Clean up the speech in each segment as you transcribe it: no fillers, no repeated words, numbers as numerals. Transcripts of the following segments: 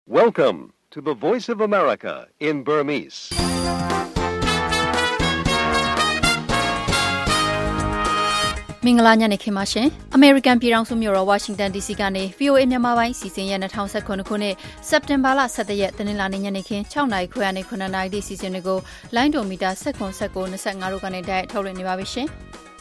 Welcome to the Voice of America in Burmese. ။မင်္ဂလာညနေခင်းပါရှင်။ American ပြည်ထောင်စုမြို့တော် Washington DC ကနေ VOA မြန်မာပိုင်းစီစဉ်ရက်2019ခုနှစ်စက်တင်ဘာလ17ရက်တနင်္လာနေ့ညနေခင်း6နာရီခွဲကနေ9နာရီထိစီစဉ်တွေကိုလိုင်းဒိုမီတာ19 19 25တို့ကနေတိုက်ထုတ်လွှင့်နေပါပြီရှင်။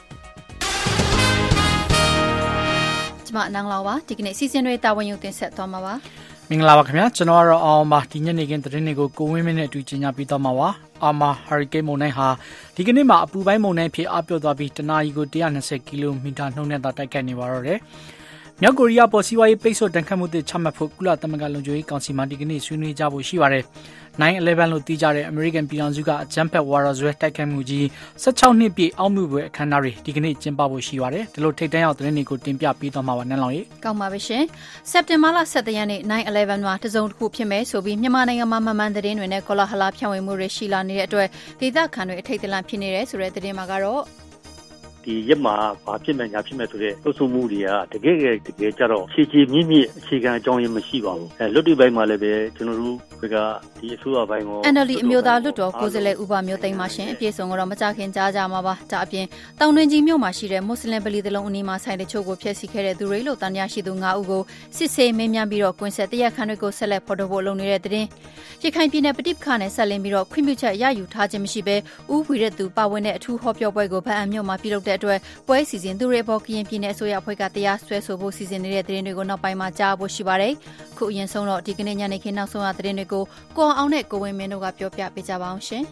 ကျွန်မအနန်းလောက်ပါဒီကနေ့စီစဉ်တွေတာဝန်ယူတင်ဆက်သွားမှာပါ။မင်္ဂလာပါခင်ဗျာကျွန်တော်ကတော့အောင်ပါဒီညနေခင်းသတင်းတွေကိုကိုဝင်းမင်းနဲ့အတူကြီးညာပြီးတော့မှာပါအာမာဟာရီကိန်းမုန်တိုင်းဟာဒီကနေ့မှာအပူပိုင်းမုန်တိုင်းဖြစ်အပြော့သွားပြီးတနအီကို120ကီလိုမီတာနှုန်းနဲ့တိုက်ခတ်နေပါတော့တယ်မြောက်ကိုရီးယားပေါ်စီးပွားရေးပိတ်ဆို့တန်ခတ်မှုတွေချမှတ်ဖို့ကုလသမဂ္ဂလုံခြုံရေးကောင်စီမှဒီကနေ့ဆွေးနွေးကြဖို့ရှိပါတယ်9/11လို့သိကြတဲ့အမေရိကန်ပြည်ထောင်စုကအဂျမ်ဖက်ဝါရဇွဲတိုက်ခိုက်မှုကြီး16နှစ်ပြည့်အောက်မှုပွဲအခမ်းအနားတွေဒီကနေ့ကျင်းပဖို့ရှိပါတယ်ဒီလိုထိပ်တန်းရောက်သတင်းတွေကိုတင်ပြပေးသွားမှာပါနန်းလောင်ရေကောင်းပါပြီရှင်စက်တင်ဘာလ17ရက်နေ့9/11မှာတစုံတစ်ခုဖြစ်မဲ့ဆိုပြီးမြန်မာနိုင်ငံမှာမှန်သတင်းတွေနဲ့ကောလာဟလဖြန့်ဝေမှုတွေရှိလာနေတဲ့အတွက်ဒေသခံတွေအထိတ်တလန့်ဖြစ်နေတဲ့ဆိုတဲ့သတင်းမှာကတော့ဒီရက်မှာဘာဖြစ်မယ်ညာဖြစ်မယ်ဆိုတဲ့လှုပ်ရှားမှုတွေကတကယ်ကြတော့ခြေမြင့်အခြေခံအကြောင်းရင်းမရှိပါဘူးလွတ်တိပိုင်းမှာလည်းပဲကျွန်တော်တို့ကဒီအစိုးရပိုင်းကို NLD အမျိုးသားလွတ်တော်ကိုယ်စားလှယ်ဥပမျိုးသိမ်းပါရှင်အပြည့်စုံကတော့မကြခင်ကြားကြမှာပါဒါအပြင်တောင်တွင်းကြီးမြို့မှာရှိတဲ့မွတ်စလင်ဗလီတလုံးအနီးမှာဆိုင်တချို့ကိုဖျက်ဆီးခဲ့တဲ့သူတွေလို့တန်ရရှိသူ9ဦးကိုစစ်ဆေးမေးမြန်းပြီးတော့ကွင်းဆက်တရားခံတွေကိုဆက်လက်ဖော်ထုတ်ဖို့လုပ်နေတဲ့တဲ့ရခိုင်ပြည်နယ်ပဋိပက္ခနဲ့ဆက်လင်းပြီးတော့ခွင့်ပြုချက်ရယူထားခြင်းမရှိဘဲဥဝီရက်သူပါဝင်တဲ့အထူးဟောပြောပွဲကိုဗဟန်းမြို့မှာပြုလုပ်တဲ့အတွက်ပွဲစီစဉ်သူတွေပေါ်ကရင်ပြည်နယ်အစိုးရအဖွဲ့ကတရားစွဲဆိုဖို့စီစဉ်နေတဲ့သတင်းတွေကိုနောက်ပိုင်းမှာကြားဖို့ရှိပါတယ်ခုအရင်ဆုံးတော့ဒီကနေ့ညနေခင်းနောက်ဆုံးရသတင်းတွေကိုကိုအောင်နဲ့ကိုဝင်းမင်းတို့ကပြောပြပေးကြပါအောင်ရှင်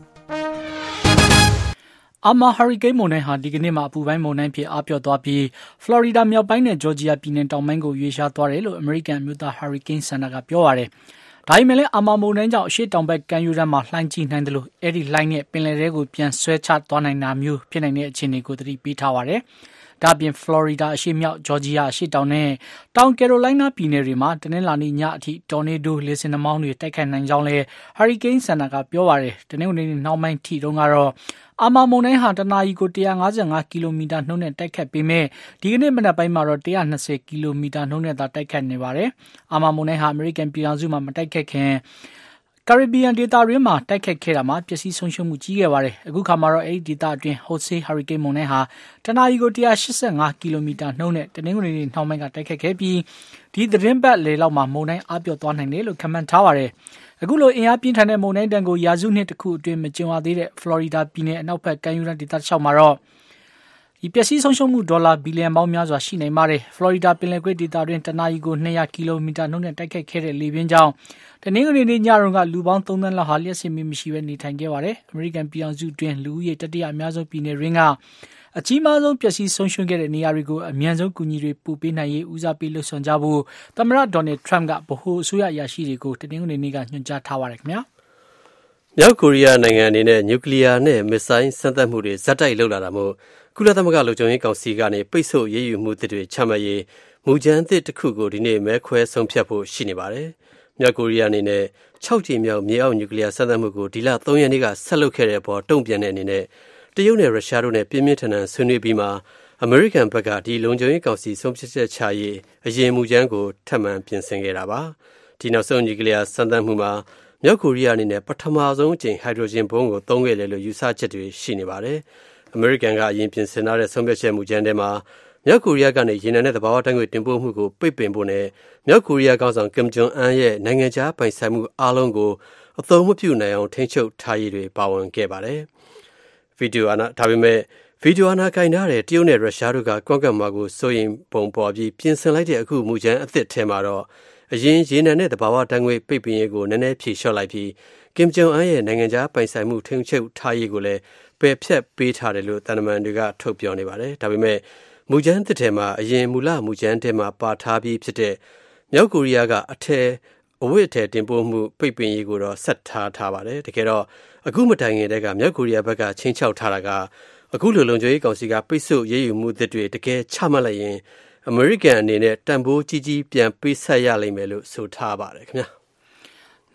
အာမာဟာရီကိန်းမုန်တိုင်းဟာဒီကနေ့မှာအပူပိုင်းမုန်တိုင်းဖြစ်အပြော့သွားပြီးဖလော်ရီဒါမြောက်ပိုင်းနဲ့ဂျော်ဂျီယာပြည်နယ်တောင်ပိုင်းကိုရွေ့ရှားသွားတယ်လို့အမေရိကန်မြို့သားဟာရီကိန်းစင်တာကပြောပါတယ်ဒါပေမဲ့လည်းအာမာမုန်တိုင်းကြောင့်အရှေ့တောင်ဘက်ကမ်းရိုးတန်းမှာလှိုင်းကြီးနိုင်တယ်လို့အဲ့ဒီလှိုင်းနဲ့ပင်လယ်ထဲကိုပြန်ဆွဲချသွားနိုင်တာမျိုးဖြစ်နိုင်တဲ့အခြေအနေကိုသတိပေးထားပါတယ်ဒါပြင်ဖလော်ရီဒါအရှေ့မြောက်ဂျော်ဂျီယာအရှေ့တောင်နဲ့တောင်ကယ်ရိုလိုင်းနားပြည်နယ်တွေမှာတနင်္လာနေ့ညအထိတော်နေဒိုလေဆင်နှမောင်းတွေတိုက်ခတ်နိုင်ကြောင်းလဲဟာရီကိန်းစင်တာကပြောပါတယ်တနင်္ဂနွေနေ့နောက်ပိုင်းထိတုန်းကတော့အာမာမုန်တိုင်းဟာတနာရီကို155ကီလိုမီတာနှုန်းနဲ့တိုက်ခတ်ပေမဲ့ဒီကနေ့မနက်ပိုင်းမှာတော့120ကီလိုမီတာနှုန်းနဲ့သာတိုက်ခတ်နေပါတယ်အာမာမုန်တိုင်းဟာအမေရိကန်ပြည်ထောင်စုမှာမတိုက်ခတ်ခင်ကာရစ်ဘီယန်ဒေသတွင်းမှာတိုက်ခတ်ခဲ့တာမှာပျက်စီးဆုံးရှုံးမှုကြီးခဲ့ပါတယ်အခုခါမှာတော့အဲဒီဒေသအတွင်းဟိုဆေးဟာရီကိန်းမုန်တိုင်းဟာတနာရီကို185ကီလိုမီတာနှုန်းနဲ့တနင်္ဂနွေနေ့နှောင်းပိုင်းကတိုက်ခတ်ခဲ့ပြီးဒီသတင်းပတ်လေလောက်မှာမုန်တိုင်းအပြော့သွားနိုင်တယ်လို့ခန့်မှန်းထားပါတယ်အခုလိုအင်အားပြင်းထန်တဲ့မုန်တိုင်းတန်ကိုရာစုနှစ်တစ်ခုအတွင်းမကြုံရသေးတဲ့ဖလော်ရီဒါပြည်နယ်အနောက်ဘက်ကမ်းရိုးတန်းဒေသတစ်လျှောက်မှာတော့ဒီပျက်စီးဆုံးရှုံးမှုဒေါ်လာဘီလီယံပေါင်းများစွာရှိနိုင်ပါတယ်ဖလော်ရီဒါပင်လယ်ကွေ့ဒေသတွင်းတနအီကို200ကီလိုမီတာနှုန်းနဲ့တိုက်ခတ်ခဲ့တဲ့လေပြင်းကြောင့်တနင်္ဂနွေနေ့ညတုန်းကလူပေါင်း3သန်းလောက်ဟာလျှက်စစ်မီးမရှိဘဲနေထိုင်ခဲ့ပါတယ်အမေရိကန်ပြည်ထောင်စုတွင်းလူဦးရေတတိယအများဆုံးပြည်နယ်ရင်းကအကြီးမားဆုံးပျက်စီးဆုံးရှုံးခဲ့တဲ့နေရာတွေကိုအမြန်ဆုံးကူညီတွေပို့ပေးနိုင်ရေးဦးစားပေးလှုပ်ဆောင်ကြဖို့သမ္မတဒေါ်နယ်ထရမ့်ကဗဟိုအစိုးရအရာရှိတွေကိုတနင်္ဂနွေနေ့ကညွှန်ကြားထားပါတယ်ခင်ဗျာမြောက်ကိုရီးယားနိုင်ငံအနေနဲ့နျူကလ িয়ার နဲ့မစ်ဆိုင်းစမ်းသပ်မှုတွေဇက်တိုက်လုပ်လာတာမို့ကုလသမဂ္ဂလုံခြုံရေးကောင်စီကနေပိတ်ဆို့ရေးယူမှုတွေချမှတ်ရေးမူကြမ်းအသစ်တစ်ခုကိုဒီနေ့မဲခွဲဆုံးဖြတ်ဖို့ရှိနေပါတယ်။မြောက်ကိုရီးယားအနေနဲ့6ကြိမ်မြောက်မြေအောက်နျူကလ িয়ার စမ်းသပ်မှုကိုဒီလ3ရက်နေ့ကဆက်လုပ်ခဲ့တဲ့အပေါ်တုံ့ပြန်တဲ့အနေနဲ့တရုတ်နဲ့ရုရှားတို့နဲ့ပြင်းပြင်းထန်ထန်ဆွေးနွေးပြီးမှအမေရိကန်ဘက်ကဒီလုံခြုံရေးကောင်စီဆုံးဖြတ်ချက်ချရေးအရင်မူကြမ်းကိုထပ်မံပြင်ဆင်ခဲ့တာပါ။ဒီနောက်ဆုံးနျူကလ িয়ার စမ်းသပ်မှုမှာမြောက်ကိုရီးယားအနေနဲ့ပထမဆုံးအကြိမ်ဟိုက်ဒရိုဂျင်ဘုံးကိုသုံးခဲ့တယ်လို့ယူဆချက်တွေရှိနေပါတယ်။အမေရိကန်ကအရင်ပြင်ဆင်ထားတဲ့ဆုံးဖြတ်ချက်မူကြမ်းထဲမှာမြောက်ကိုရီးယားကနေရေနံနဲ့သဘာဝဓာတ်ငွေ့တင်ပို့မှုကိုပိတ်ပင်ဖို့နဲ့မြောက်ကိုရီးယားခေါင်းဆောင်ကင်ဂျုံအန်ရဲ့နိုင်ငံခြားပိုင်ဆိုင်မှုအားလုံးကိုအသုံးမပြုနိုင်အောင်ထိန်းချုပ်ထားရေးတွေပါဝင်ခဲ့ပါတယ်။ဒါပေမဲ့ဗီဒီယိုအာဏာကိုင်ထားတဲ့တရုတ်နဲ့ရုရှားတို့ကကွန့်ကန့်မှာကိုစိုးရင်ပုံပေါ်ပြီးပြင်ဆင်လိုက်တဲ့အခုမူကြမ်းအသစ်ထဲမှာတော့အရင်ရေနံနဲ့သဘာဝဓာတ်ငွေ့ပိတ်ပင်ရေးကိုနည်းနည်းဖြေလျှော့လိုက်ပြီးကင်ဂျုံအန်ရဲ့နိုင်ငံခြားပိုင်ဆိုင်မှုထိန်းချုပ်ထားရေးကိုလည်းပယ်ဖျက်ပေးထားတယ်လို့တန်တမန်တွေကထုတ်ပြောနေပါတယ်။ဒါပေမဲ့မူကြမ်းသစ်ထဲမှာအရင်မူလမူကြမ်းထဲမှာပါထားပြီးဖြစ်တဲ့မြောက်ကိုရီးယားကအဝတ်အထည်တင်ပို့မှုပိတ်ပင်ရေးကိုတော့ဆက်ထားပါတယ်။တကယ်တော့အခုမတိုင်ခင်တည်းကမြောက်ကိုရီးယားဘက်ကချင်းချောက်ထားတာကအခုလိုလုံခြုံရေးကောင်စီကပိတ်ဆို့ရေးယူမှုတွေတကယ်ချမှတ်လိုက်ရင်အမေရိကန်အနေနဲ့တန်ဖိုးကြီးကြီးပြန်ပေးဆက်ရလိမ့်မယ်လို့ဆိုထားပါတယ်ခင်ဗျာ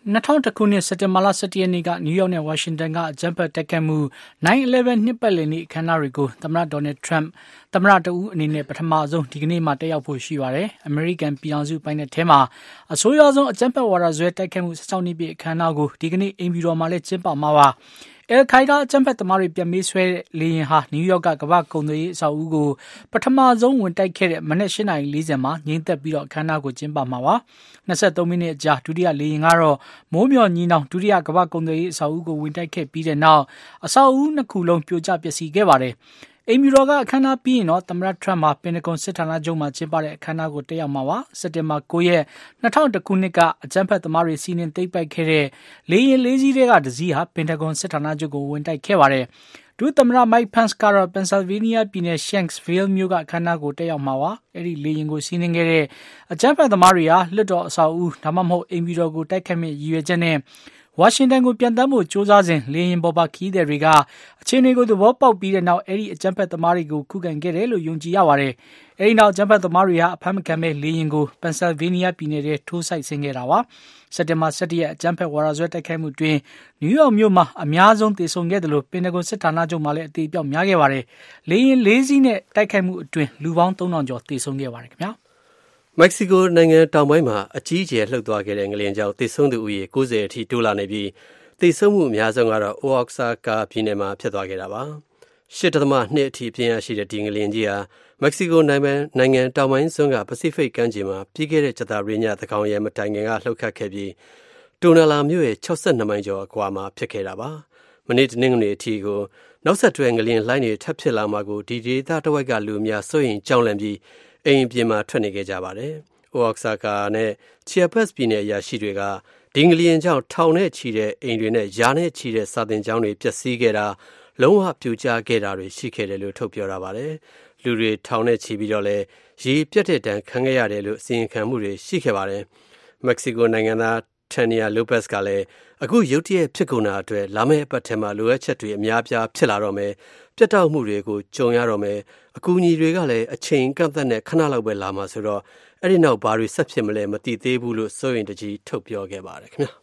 2001 ခုနှစ်စက်တင်ဘာလ17ရက်နေ့ကနယူးယောက်နဲ့ဝါရှင်တန်ကအကြမ်းဖက်တိုက်ခိုက်မှု 9/11 နှစ်ပတ်လည်နေ့အခမ်းအနားတွေကိုသမ္မတဒေါ်နယ်ထရမ့်သမ္မတတဦးအနေနဲ့ပထမဆုံးဒီကနေ့မှတက်ရောက်ဖို့ရှိပါတယ်။ အမေရိကန်ပြည်ထောင်စုပိုင်းတဲ့ထဲမှာအဆိုးရွားဆုံးအကြမ်းဖက်ဝါဒစွဲတိုက်ခိုက်မှု16နှစ်ပြည့်အခမ်းအနားကိုဒီကနေ့အိမ်ဖြူတော်မှာလည်းကျင်းပမှာပါ။ အယ်ခိုင်ဒါအကြမ်းဖက်သမားတွေပြန်မေးဆွဲလေယာဉ်ဟာနယူးယောက်ကကမ္ဘာကုန်သွယ်ရေးအဆောက်အဦကိုပထမဆုံးဝင်တိုက်ခဲ့တဲ့မနက် 8:40 မှာငြိမ်သက်ပြီးအခမ်းအနားကိုကျင်းပမှာပါ။ 23 မိနစ်အကြာဒုတိယလေယာဉ်ကတော့မိုးမျှော်ညီနောင်ဒုတိယကမ္ဘာကုန်သွယ်ရေးအဆောက်အဦကိုဝင်တိုက်ခဲ့ပြီးတဲ့နောက်အဆောက်အဦနှစ်ခုလုံးပြိုကျပျက်စီးခဲ့ပါတယ်။ အိမ်ဖြူတော်ကအခမ်းအနားပြီးရင်တော့သမ္မတထရမ့်မှာပင်တဂွန်စစ်ဌာနချုပ်မှာကျင်းပတဲ့အခမ်းအနားကိုတက်ရောက်မှာပါ။စက်တင်ဘာ9ရက်2001ခုနှစ်ကအကြမ်းဖက်သမားတွေစီးနင်းသိမ်းပိုက်ခဲ့တဲ့လေယာဉ်၄စီးထဲကတစ်စီးဟာပင်တဂွန်စစ်ဌာနချုပ်ကိုဝင်တိုက်ခဲ့ပါတယ်။ဒုသမ္မတ Mike Pence ကတော့ Pennsylvania ပြည်နယ် Shanksville မြို့ကအခမ်းအနားကိုတက်ရောက်မှာပါ။အဲဒီလေယာဉ်ကိုစီးနင်းခဲ့တဲ့အကြမ်းဖက်သမားတွေဟာလွှတ်တော်အဆောက်အဦဒါမှမဟုတ်အိမ်ဖြူတော်ကိုတိုက်ခိုက်မယ့်ရည်ရွယ်ချက်နဲ့ဝါရှင်တန်ကိုပြန်တမ်းဖို့ကြိုးစားစဉ်လေယာဉ်ပေါ်ပါခီးသည်တွေကအခြေအနေကိုသဘောပေါက်ပြီးတဲ့နောက်အဲဒီအကြမ်းဖက်သမားတွေကိုခုခံခဲ့တယ်လို့ယုံကြည်ရပါတယ်။အဲဒီနောက်အကြမ်းဖက်သမားတွေဟာအဖမ်းမခံမဲ့လေယာဉ်ကို Pennsylvania ပြည်နယ်ထဲထိုးစိုက်ဆင်းခဲ့တာပါ။စက်တင်ဘာ17ရက်အကြမ်းဖက်ဝါဒစွဲတိုက်ခိုက်မှုတွင်နယူးယောက်မြို့မှာအများဆုံးသေဆုံးခဲ့တယ်လို့ပင်တဂွန်စစ်ဌာနချုပ်မှာလည်းအသေးအပြောက်များခဲ့ပါတယ်။လေယာဉ်၄စီးနဲ့တိုက်ခိုက်မှုအတွင်းလူပေါင်း3000ကျော်သေဆုံးခဲ့ပါတယ်ခင်ဗျာ။မက္ကဆီကိုနိုင်ငံတောင်ပိုင်းမှာအကြီးအကျယ်လှုပ်သွားခဲ့တဲ့ငလျင်ကြောင့်သေဆုံးသူဦးရေ90အထိတိုးလာနေပြီးသေဆုံးမှုအများဆုံးကတော့ Oaxaca ပြည်နယ်မှာဖြစ်သွားခဲ့တာပါ။ 8.2 အထိပြင်းအားရှိတဲ့ဒီငလျင်ကြီးဟာမက္ကဆီကိုနိုင်ငံတောင်ပိုင်းစွန်းကပစိဖိတ်ကမ်းခြေမှာပြီးခဲ့တဲ့ကြာသပတေးညသန်းခေါင်ယံမတိုင်ခင်ကလှုပ်ခတ်ခဲ့ပြီးတိုနာလာမြို့ရဲ့62မိုင်ကျော်အကွာမှာဖြစ်ခဲ့တာပါ။မနေ့တနင်္ဂနွေအထိကိုနောက်ဆက်တွဲငလျင်လှိုင်းတွေထပ်ဖြစ်လာမှာကိုဒီဒေသတစ်ဝိုက်ကလူအများစိုးရိမ်ကြောက်လန့်ပြီးအိမ်ပြင်မှာထွက်နေခဲ့ကြပါတယ်။ Oaxaca နဲ့ Chiapas ပြည်နယ်အရာရှိတွေကဒီငလျင်ကြောင့်ထောင်နဲ့ချီတဲ့အိမ်တွေနဲ့ရာနဲ့ချီတဲ့စာသင်ကျောင်းတွေပျက်စီးခဲ့တာလုံးဝပြိုကျခဲ့တာတွေရှိခဲ့တယ်လို့ထုတ်ပြောထားပါတယ်။လူတွေထောင်နဲ့ချီပြီးတော့လည်းရေပြတ်တဲ့တန်းခံခဲ့ရတယ်လို့အစီရင်ခံမှုတွေရှိခဲ့ပါတယ်။မက္ကဆီကိုနိုင်ငံသားTania Lopez ကလည်းအခုရုတ်တရက်ဖြစ်ကုန်တာအတွက်လာမယ့်အပတ်ထဲမှာလိုအပ်ချက်တွေအများပြားဖြစ်လာတော့မယ်ပြတ်တောက်မှုတွေကိုကြုံရတော့မယ်အကူအညီတွေကလည်းအချိန်ကန့်သတ်နဲ့ခဏလောက်ပဲလာမှာဆိုတော့အဲ့ဒီနောက်ဘာတွေဆက်ဖြစ်မလဲမသိသေးဘူးလို့စိုးရိမ်တကြီးထုတ်ပြောခဲ့ပါတယ်ခင်ဗျာ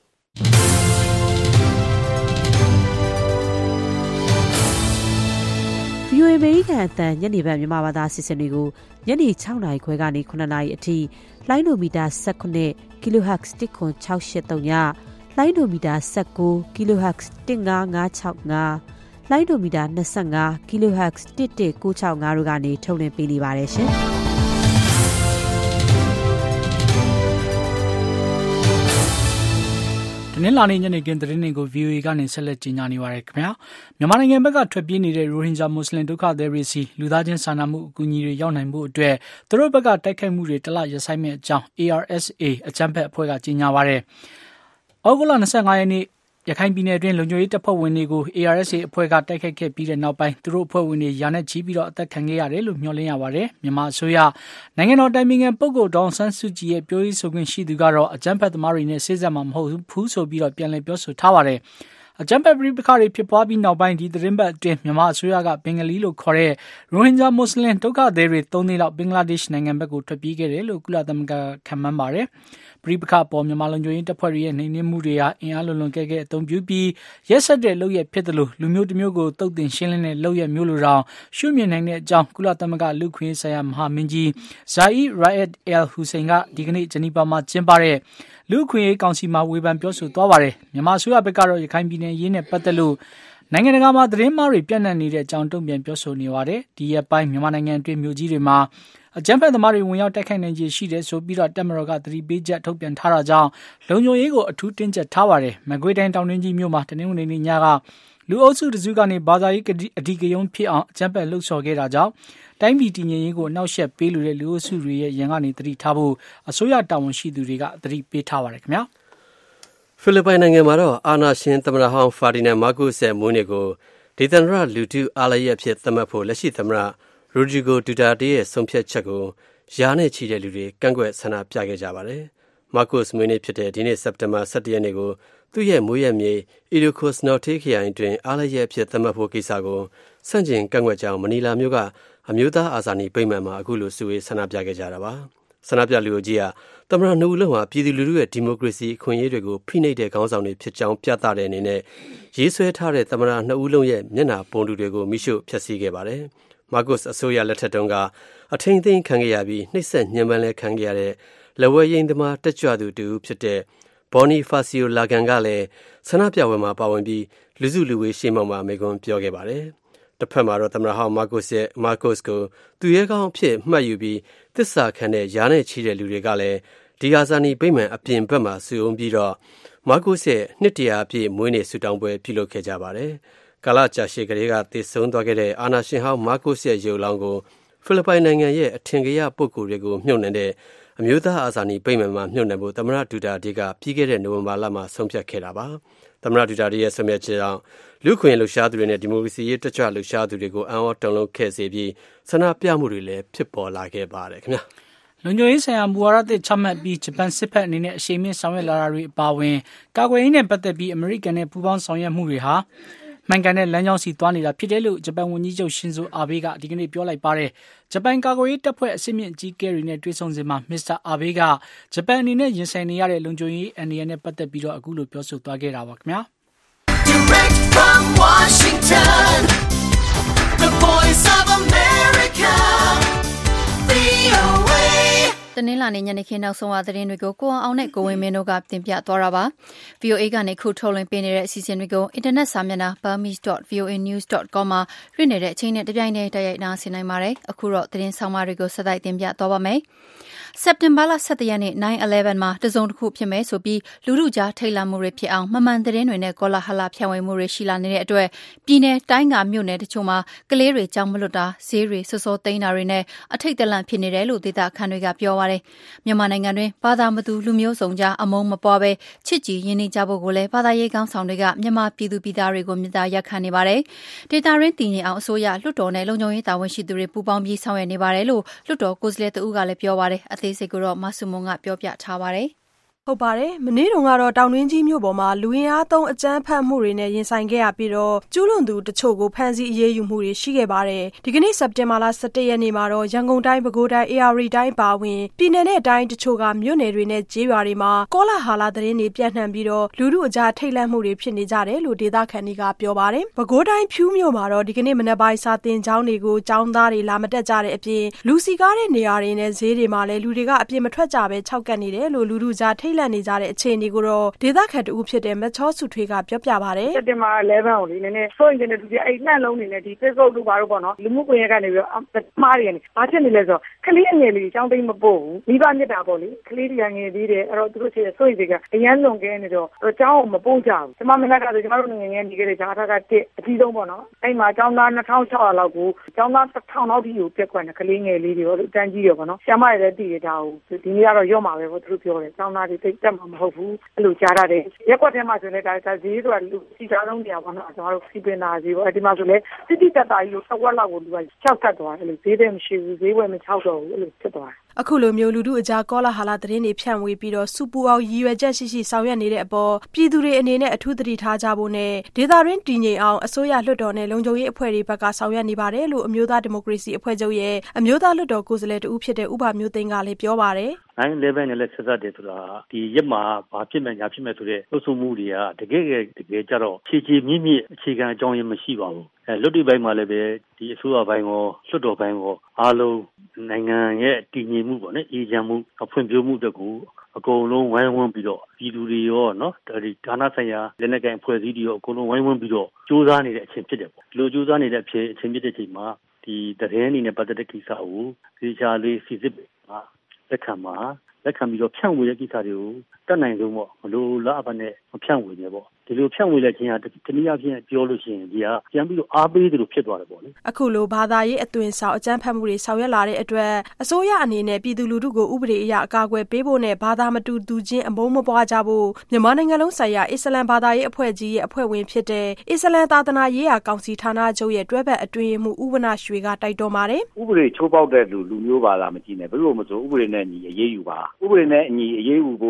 VOA အမေရိကန်အသံညနေပိုင်းမြန်မာဘာသာစီစဉ်တွေကိုညနေ6နာရီခွဲကနေ9နာရီအထိလိုင်းဒိုမီတာ19 kHz 10683ညလိုင်းဒိုမီတာ19 kHz 15565လိုင်းဒိုမီတာ25 kHz 11965တို့ကနေထုတ်လွှင့်ပေးနေပါတယ်ရှင်။တနင်္လာနေ့ညနေခင်းသတင်းတွေကို VOA ကနေဆက်လက်ကြီးညာနေပါရခင်ဗျာမြန်မာနိုင်ငံဘက်ကထွက်ပြေးနေတဲ့ရိုဟင်ဂျာမွတ်စလင်ဒုက္ခသည်တွေစီလူသားချင်းစာနာမှုအကူအညီတွေရောက်နိုင်ဖို့အတွက်သူတို့ဘက်ကတိုက်ခိုက်မှုတွေတလရပ်ဆိုင်းမဲ့အကြောင်း ARSA အကြမ်းဖက်အဖွဲ့ကကြီးညာပါတယ်။ဩဂုတ်လ25ရက်နေ့ရခိုင်ပြည်နယ်အတွင်းလုံခြုံရေးတပ်ဖွဲ့ဝင်တွေကို ARSA အဖွဲ့ကတိုက်ခိုက်ခဲ့ပြီးတဲ့နောက်ပိုင်းသူတို့အဖွဲ့ဝင်တွေရာနဲ့ချီပြီးတော့အသက်ခံခဲ့ရတယ်လို့မျှော်လင့်ရပါတယ်။မြန်မာအစိုးရနိုင်ငံတော်တိုင်ပင်ခံပုဂ္ဂိုလ်ဒေါ်အောင်ဆန်းစုကြည်ရဲ့ပြောရေးဆိုခွင့်ရှိသူကတော့အကြမ်းဖက်သမားတွေနဲ့ဆက်စပ်မှာမဟုတ်ဘူးဆိုပြီးတော့ပြန်လည်ပြောဆိုထားပါတယ်။အကြမ်းဖက်ပဋိပက္ခတွေဖြစ်ပွားပြီးနောက်ပိုင်းဒီသတင်းပတ်အတွင်းမြန်မာအစိုးရကဘင်္ဂလီလို့ခေါ်တဲ့ရိုဟင်ဂျာမွတ်စလင်ဒုက္ခသည်တွေ3သိန်းလောက်ဘင်္ဂလားဒေ့ရှ်နိုင်ငံဘက်ကိုထွက်ပြေးခဲ့တယ်လို့ကုလသမဂ္ဂခန့်မှန်းပါတယ်။ပဋိပက္ခပေါ်မြန်မာလုံခြုံရေးတပ်ဖွဲ့တွေရဲ့နှိမ်နင်းမှုတွေဟာအင်အားလွန်လွန်ကဲကဲအသုံးပြုပြီးရက်စက်တဲ့လုပ်ရဖြစ်တယ်လို့လူမျိုးတစ်မျိုးကိုတုတ်တင်ရှင်းလင်းတဲ့လုပ်ရမျိုးလိုတောင်ရှုမြင်နိုင်တဲ့အကြောင်းကုလသမဂ္ဂလူ့ခွင့်ဆိုင်ရာမဟာမင်းကြီး Zeid Ra'ad Al Hussein ကဒီကနေ့ဂျနီဗာမှာကျင်းပတဲ့လူ့ခွင့်ရေးကောင်စီမှာဝေဖန်ပြောဆိုသွားပါတယ်။မြန်မာအစိုးရဘက်ကတော့ရခိုင်ပြည်နယ်ရေးနဲ့ပတ်သက်လို့နိုင်ငံတကာမှာသတင်းမှားတွေပြန့်နှံ့နေတဲ့အကြောင်းတုံ့ပြန်ပြောဆိုနေပါတယ်။ဒီရက်ပိုင်းမြန်မာနိုင်ငံအတွင်းမြို့ကြီးတွေမှာအကြမ်းဖက်သမားတွေဝင်ရောက်တိုက်ခိုက်နိုင်ခြေရှိတယ်ဆိုပြီးတော့တပ်မတော်ကသတိပေးချက်ထုတ်ပြန်ထားတာကြောင့်လုံခြုံရေးကိုအထူးတင်းကျပ်ထားပါတယ်။မကွေးတိုင်းတောင်တွင်းကြီးမြို့မှာတနင်္ဂနွေနေ့ညကလူအုပ်စုတစုကနေဘာသာရေးအဓိကရုဏ်းဖြစ်အောင်အကြမ်းဖက်လှုပ်ဆော်ခဲ့တာကြောင့်တိုင်းပြည်တည်ငြိမ်ရေးကိုအနှောက်အယှက်ပေးလိုတဲ့လူအုပ်စုတွေရဲ့ရန်ကနေသတိထားဖို့အစိုးရတာဝန်ရှိသူတွေကသတိပေးထားပါတယ်ခင်ဗျာ။ဖိလစ်ပိုင်နိုင်ငံမှာတော့အာဏာရှင်သမ္မတဟောင်းဖာဒီနန်မာကိုစ်ရဲ့မွေးနေ့ကိုဒေသန္တရလူထုအားလျက်ဖြစ်သတ်မှတ်ဖို့လက်ရှိသမ္မတရိုဒရီဂိုဒူတာတေးရဲ့ဆုံးဖြတ်ချက်ကိုရာနဲ့ချီတဲ့လူတွေကန့်ကွက်ဆန္ဒပြခဲ့ကြပါတယ်။မာကိုစ်မွေးနေ့ဖြစ်တဲ့ဒီနေ့စက်တင်ဘာ17ရက်နေ့ကိုသူ့ရဲ့မွေးရက်မြေအီဒိုကိုစနော်တေးခရိုင်တွင်အားလျက်ဖြစ်သတ်မှတ်ဖို့ကိစ္စကိုဆန့်ကျင်ကန့်ကွက်ကြောင်းမနီလာမြို့ကအမျိုးသားအာဇာနည်ဗိမာန်မှာအခုလိုစုဝေးဆန္ဒပြခဲ့ကြတာပါ။ဆန္ဒပြလူအုပ်ကြီးကသမ္မတနှစ်ဦးလုံးဟာပြည်သူလူထုရဲ့ဒီမိုကရေစီအခွင့်အရေးတွေကိုဖိနှိပ်တဲ့ခေါင်းဆောင်တွေဖြစ်ကြောင်းပြသတဲ့အနေနဲ့ရေးဆွဲထားတဲ့သမ္မတနှစ်ဦးလုံးရဲ့မျက်နှာပုံတူတွေကိုမိရှို့ဖျက်ဆီးခဲ့ပါတယ်။မာကုစ်အစိုးရလက်ထက်တုန်းကအထိန်သိမ်းခံခဲ့ရပြီးနှိပ်စက်ညှဉ်းပန်းလဲခံခဲ့ရတဲ့လက်ဝဲရိမ်းသမားတက်ကြွသူတူဖြစ်တဲ့ဘော်နီဖာစီယိုလာဂန်ကလည်းဆန္ဒပြပွဲမှာပါဝင်ပြီးလူစုလူဝေးရှေ့မှောက်မှာမိန့်ခွန်းပြောခဲ့ပါတယ်။တစ်ဖက်မှာတော့သမ္မတဟောင်းမာကုစ်ကိုသူရဲကောင်းအဖြစ်မှတ်ယူပြီးသစ္စာခံတဲ့ယားနဲ့ချီတဲ့လူတွေကလည်းဒီဟာဇာနီဗိမာန်အပြင်ဘက်မှာစုအုံပြီးတော့မာကုစ်ရဲ့နှစ်တရာပြည့်မွေးနေ့ဆုတောင်းပွဲပြုလုပ်ခဲ့ကြပါတယ်။ကာလကြာရှည်ကလေးကတည်ဆုံးသွားခဲ့တဲ့အာနာရှင်ဟောင်းမာကုစ်ရဲ့ရုပ်လောင်းကိုဖိလစ်ပိုင်နိုင်ငံရဲ့အထင်ကရပုဂ္ဂိုလ်တွေကိုမြှုပ်နှံတဲ့အမျိုးသားအာဇာနည်ဗိမာန်မှာမြှုပ်နှံဖို့သမ္မတဒူတာတေကပြီးခဲ့တဲ့နိုဝင်ဘာလမှာဆုံးဖြတ်ခဲ့တာပါ။သမ္မတဒူတာတေရဲ့ဆုံးဖြတ်ချက်ကြောင့်လူခွင့်လှုပ်ရှားသူတွေနဲ့ဒီမိုကရေစီရေးတက်ကြွလှုပ်ရှားသူတွေကိုအံ့ဩတုန်လှုပ်ခဲ့စေပြီးဆန္ဒပြမှုတွေလည်းဖြစ်ပေါ်လာခဲ့ပါတယ်ခင်ဗျာ။လုံခြုံရေးဆိုင်ရာမူဝါဒသစ်ချမှတ်ပြီးဂျပန်စစ်ဘက်အနေနဲ့အရှိန်မြင့်ဆောင်ရွက်လာတာတွေအပါအဝင်ကာကွယ်ရေးနဲ့ပတ်သက်ပြီးအမေရိကန်နဲ့ပူးပေါင်းဆောင်ရွက်မှုတွေဟာမှန်ကန်တဲ့လမ်းကြောင်းစီသွားနေတာဖြစ်တယ်လို့ဂျပန်ဝန်ကြီးချုပ်ရှင်ဇိုအာဘေးကဒီကနေ့ပြောလိုက်ပါတယ်။ဂျပန်ကာကွယ်ရေးတပ်ဖွဲ့အစစ်မြင့်အကြီးအကဲတွေနဲ့တွေ့ဆုံစဉ်မှာမစ္စတာအာဘေးကဂျပန်အနေနဲ့ရင်ဆိုင်နေရတဲ့လုံခြုံရေးအန္တရာယ်နဲ့ပတ်သက်ပြီးတော့အခုလိုပြောဆိုသွားခဲ့တာပါခင်ဗျာ။ Direct from Washington, the voice of America, VOA တနင်္လာနေ့ညနေခင်းနောက်ဆုံးသတင်းတွေကိုကိုအောင်နဲ့ကိုဝင်းမင်းတို့ကတင်ပြသွားတာပါ VOA ကနေခုထုတ်လွှင့်ပေးနေတဲ့အစီအစဉ်တွေကိုအင်တာနက်စာမျက်နှာ burmese.voanews.com မှာလွှင့်နေတဲ့အချိန်နဲ့တပြိုင်တည်းတိုက်ရိုက်နားဆင်နိုင်ပါတယ်အခုတော့သတင်းဆောင်မတွေကိုဆက်တိုက်တင်ပြသွားပါမယ်စက်တင်ဘာလ17ရက်နေ့ 9/11 မှာတစုံတစ်ခုဖြစ်မယ်ဆိုပြီးလူထုကြားထိတ်လန့်မှုတွေဖြစ်အောင်မမှန်သတင်းတွေနဲ့ကောလာဟလဖြန့်ဝေမှုတွေရှိလာနေတဲ့အတွက်ပြည်내တိုင်းကမြို့နယ်တချို့မှာကလေးတွေကြောင်မလွတ်တာဈေးတွေစောစောသိမ်းတာတွေနဲ့အထိတ်တလန့်ဖြစ်နေတယ်လို့ဒေသခံတွေကပြောပါတယ်မြန်မာနိုင်ငံတွင်ဘာသာမတူလူမျိုးစုံကြားအမုန်းမပွားပဲချစ်ကြည်ရင်းနှီးကြဖို့ကိုလည်းဘာသာရေးကောင်းဆောင်တွေကမြန်မာပြည်သူပြည်သားတွေကိုမြစ်တာရက်ခံနေပါတယ်ဒေတာရင်းတည်ငြိမ်အောင်အစိုးရလွှတ်တော်နဲ့လုံခြုံရေးတာဝန်ရှိသူတွေပူးပေါင်းပြီးဆောင်ရွက်နေပါတယ်လို့လွှတ်တော်ကိုယ်စားလှယ်တဦးကလည်းပြောပါတယ်အသေးစိတ်ကိုတော့မဆုမွန်ကပြောပြထားပါတယ်ဟုတ်ပါတယ်မနေ့တုန်းကတော့တောင်တွင်းကြီးမြို့ပေါ်မှာလူရင်းအားသုံးအကြမ်းဖက်မှုတွေနဲ့ရင်ဆိုင်ခဲ့ရပြီးတော့ကျူးလွန်သူတချို့ကိုဖမ်းဆီးအရေးယူမှုတွေရှိခဲ့ပါတယ်ဒီကနေ့စက်တင်ဘာလ17ရက်နေ့မှာတော့ရန်ကုန်တိုင်းပဲခူးတိုင်း AR တိုင်းပါဝင်ပြည်내နဲ့တိုင်းတချို့ကမြို့နယ်တွေနဲ့ကျေးရွာတွေမှာကောလာဟာလသတင်းတွေပြန့်နှံ့ပြီးတော့လူထုအကြားထိတ်လန့်မှုတွေဖြစ်နေကြတယ်လို့ဒေသခံတွေကပြောပါတယ်ပဲခူးတိုင်းဖြူးမြို့မှာတော့ဒီကနေ့မနက်ပိုင်းစာတင်ကျောင်းတွေကိုကျောင်းသားတွေလာမတက်ကြတဲ့အပြင်လူစီကားတဲ့နေရာတွေနဲ့ဈေးတွေမှာလည်းလူတွေကအပြင်မထွက်ကြပဲခြောက်ကပ်နေတယ်လို့လူထုကြားထိတ်လန့်နေကြတဲ့အခြေအနေကိုတော့ဒေသခံတဦးဖြစ်တဲ့မချောစုထွေးကပြောပြပါတယ်စက်တင်ဘာ11ကိုဒီနည်းနည်းစိုးရင်တဲ့သူတွေအဲ့နှံ့လုံးနေနဲ့ဒီ Facebook တို့ဘာလို့ပေါ့နော်လူမှုကွန်ရက်ကနေပြီးတော့မှားတယ်နေဘာဖြစ်နေလဲဆိုတော့ကလေးငယ်လေးအကြောင်းသိမပို့ဘူးမိဘမြတ်တာပေါ့လေကလေးတွေကငယ်သေးတယ်အဲ့တော့သူတို့ချေစိုးရင်တွေကအရန်လွန်ကဲနေတော့အကြောင်းကိုမပို့ကြဘူးကျွန်မမနက်ကဆိုကျွန်တော်တို့ငယ်ငယ်နေခဲ့တဲ့ဂျာထားကတက်အကြီးဆုံးပေါ့နော်အဲ့မှာကျောင်းသား2600လောက်ကိုကျောင်းသား1000လောက်ထိကိုပြက်ခွင့်တယ်ကလေးငယ်လေးတွေရောအတန်းကြီးရောပေါ့နော်ဆရာမတွေလည်းတည်ရတာကိုဒီနေ့ကတော့ရော့မှာပဲပေါ့သူတို့ပြောတယ်ကျောင်းသားတွေတိတ်တက်မှာမဟုတ်ဘူးအဲ့လိုကြားရတယ်ရက်ကွက်ထဲမှာဆိုလည်းဒါဈေးဆိုတာလူစီစားလုံးနေရပါတော့ကျွန်တော်တို့စီပင်နာဈေးပေါ့အဲ့ဒီမှာဆိုလည်းတိတိတတ်တာကြီးလို့တစ်ဝက်လောက်ကိုလူက6ကတ်သွားတယ်အဲ့လိုဈေးတဲ့မရှိဘူးဈေးဝယ်မ6တော့ဘူးအဲ့လိုဖြစ်သွားတယ်အခုလိုမျိုးလူထုအကြားကောလာဟာလသတင်းတွေဖြန့်ဝေပြီးတော့စူပူအောင်ရည်ရွယ်ချက်ရှိရှိဆောင်ရွက်နေတဲ့အပေါ်ပြည်သူတွေအနေနဲ့အထူးသတိထားကြဖို့နဲ့ဒေသတွင်းတည်ငြိမ်အောင်အစိုးရလွှတ်တော်နဲ့လုံခြုံရေးအဖွဲ့တွေဘက်ကဆောင်ရွက်နေပါတယ်လို့အမျိုးသားဒီမိုကရေစီအဖွဲ့ချုပ်ရဲ့အမျိုးသားလွှတ်တော်ကိုယ်စားလှယ်တဦးဖြစ်တဲ့ဥပမျိုးသိန်းကလည်းပြောပါတယ် 9/11နဲ့လက်ဆက်သက်တယ်ဆိုတာဒီရက်မှာဘာဖြစ်မှညာဖြစ်မှဆိုတဲ့လှုပ်ဆောင်မှုတွေကတကယ်ကြတော့ခြေမြင့်အခြေခံအကြောင်းရင်းမရှိပါဘူးလွတ်တိပိုင်းမှာလည်းပဲဒီအစိုးရပိုင်းရောလွှတ်တော်ပိုင်းရောအားလုံးနိုင်ငံရဲ့တည်ငြိမ်မှုပေါ့နော်အေဂျင့်မှုဖွံ့ဖြိုးမှုတကူအကုန်လုံးဝိုင်းဝန်းပြီးတော့ပြည်သူတွေရောနော်ဒီဌာနဆိုင်ရာလက်နက်ကိုင်အဖွဲ့အစည်းတွေရောအကုန်လုံးဝိုင်းဝန်းပြီးတော့စူးစမ်းနေတဲ့အချိန်ဖြစ်တယ်ပေါ့ဒီလိုစူးစမ်းနေတဲ့အချိန်ဖြစ်တဲ့အချိန်မှာဒီသတင်းအနေနဲ့ပတ်သက်တဲ့ကိစ္စကိုဒီချာလေးစီစစ်မှာလက်ခံပြီးတော့ဖြန့်ဝေတဲ့ကိစ္စတွေကိုတတ်နိုင်ဆုံးပေါ့မလို့လားအပ်နဲ့မဖြန့်ဝေနဲ့ပေါ့ဒီလိုဖြန့်ဝေလိုက်ခြင်းဟာတနည်းအားဖြင့်ပြောလို့ရှိရင်ဒီကပြန်ပြီးတော့အားပေးသလိုဖြစ်သွားတယ်ပေါ့လေအခုလိုဘာသာရေးအသွင်ဆောင်အကြမ်းဖက်မှုတွေဆောင်ရွက်လာတဲ့အတွက်အစိုးရအနေနဲ့ပြည်သူလူထုကိုဥပဒေအရအကာအကွယ်ပေးဖို့နဲ့ဘာသာမတူသူချင်းအမုန်းမပွားကြဖို့မြန်မာနိုင်ငံလုံးဆိုင်ရာအစ္စလမ်ဘာသာရေးအဖွဲ့ကြီးရဲ့အဖွဲ့ဝင်ဖြစ်တဲ့အစ္စလမ်သာသနာရေးရာကောင်စီဌာနချုပ်ရဲ့တွဲဘက်အတွင်းမှုဥပနာရွှေကတိုက်တွန်းပါတယ်ဥပဒေချိုးပေါက်တဲ့လူမျိုးဘာသာမကြည့်နဲ့ဘယ်လိုမှမဆိုဥပဒေနဲ့အညီအရေးယူပါဥပဒေနဲ့အညီအရေးယူဖို့ပြက်ကွက်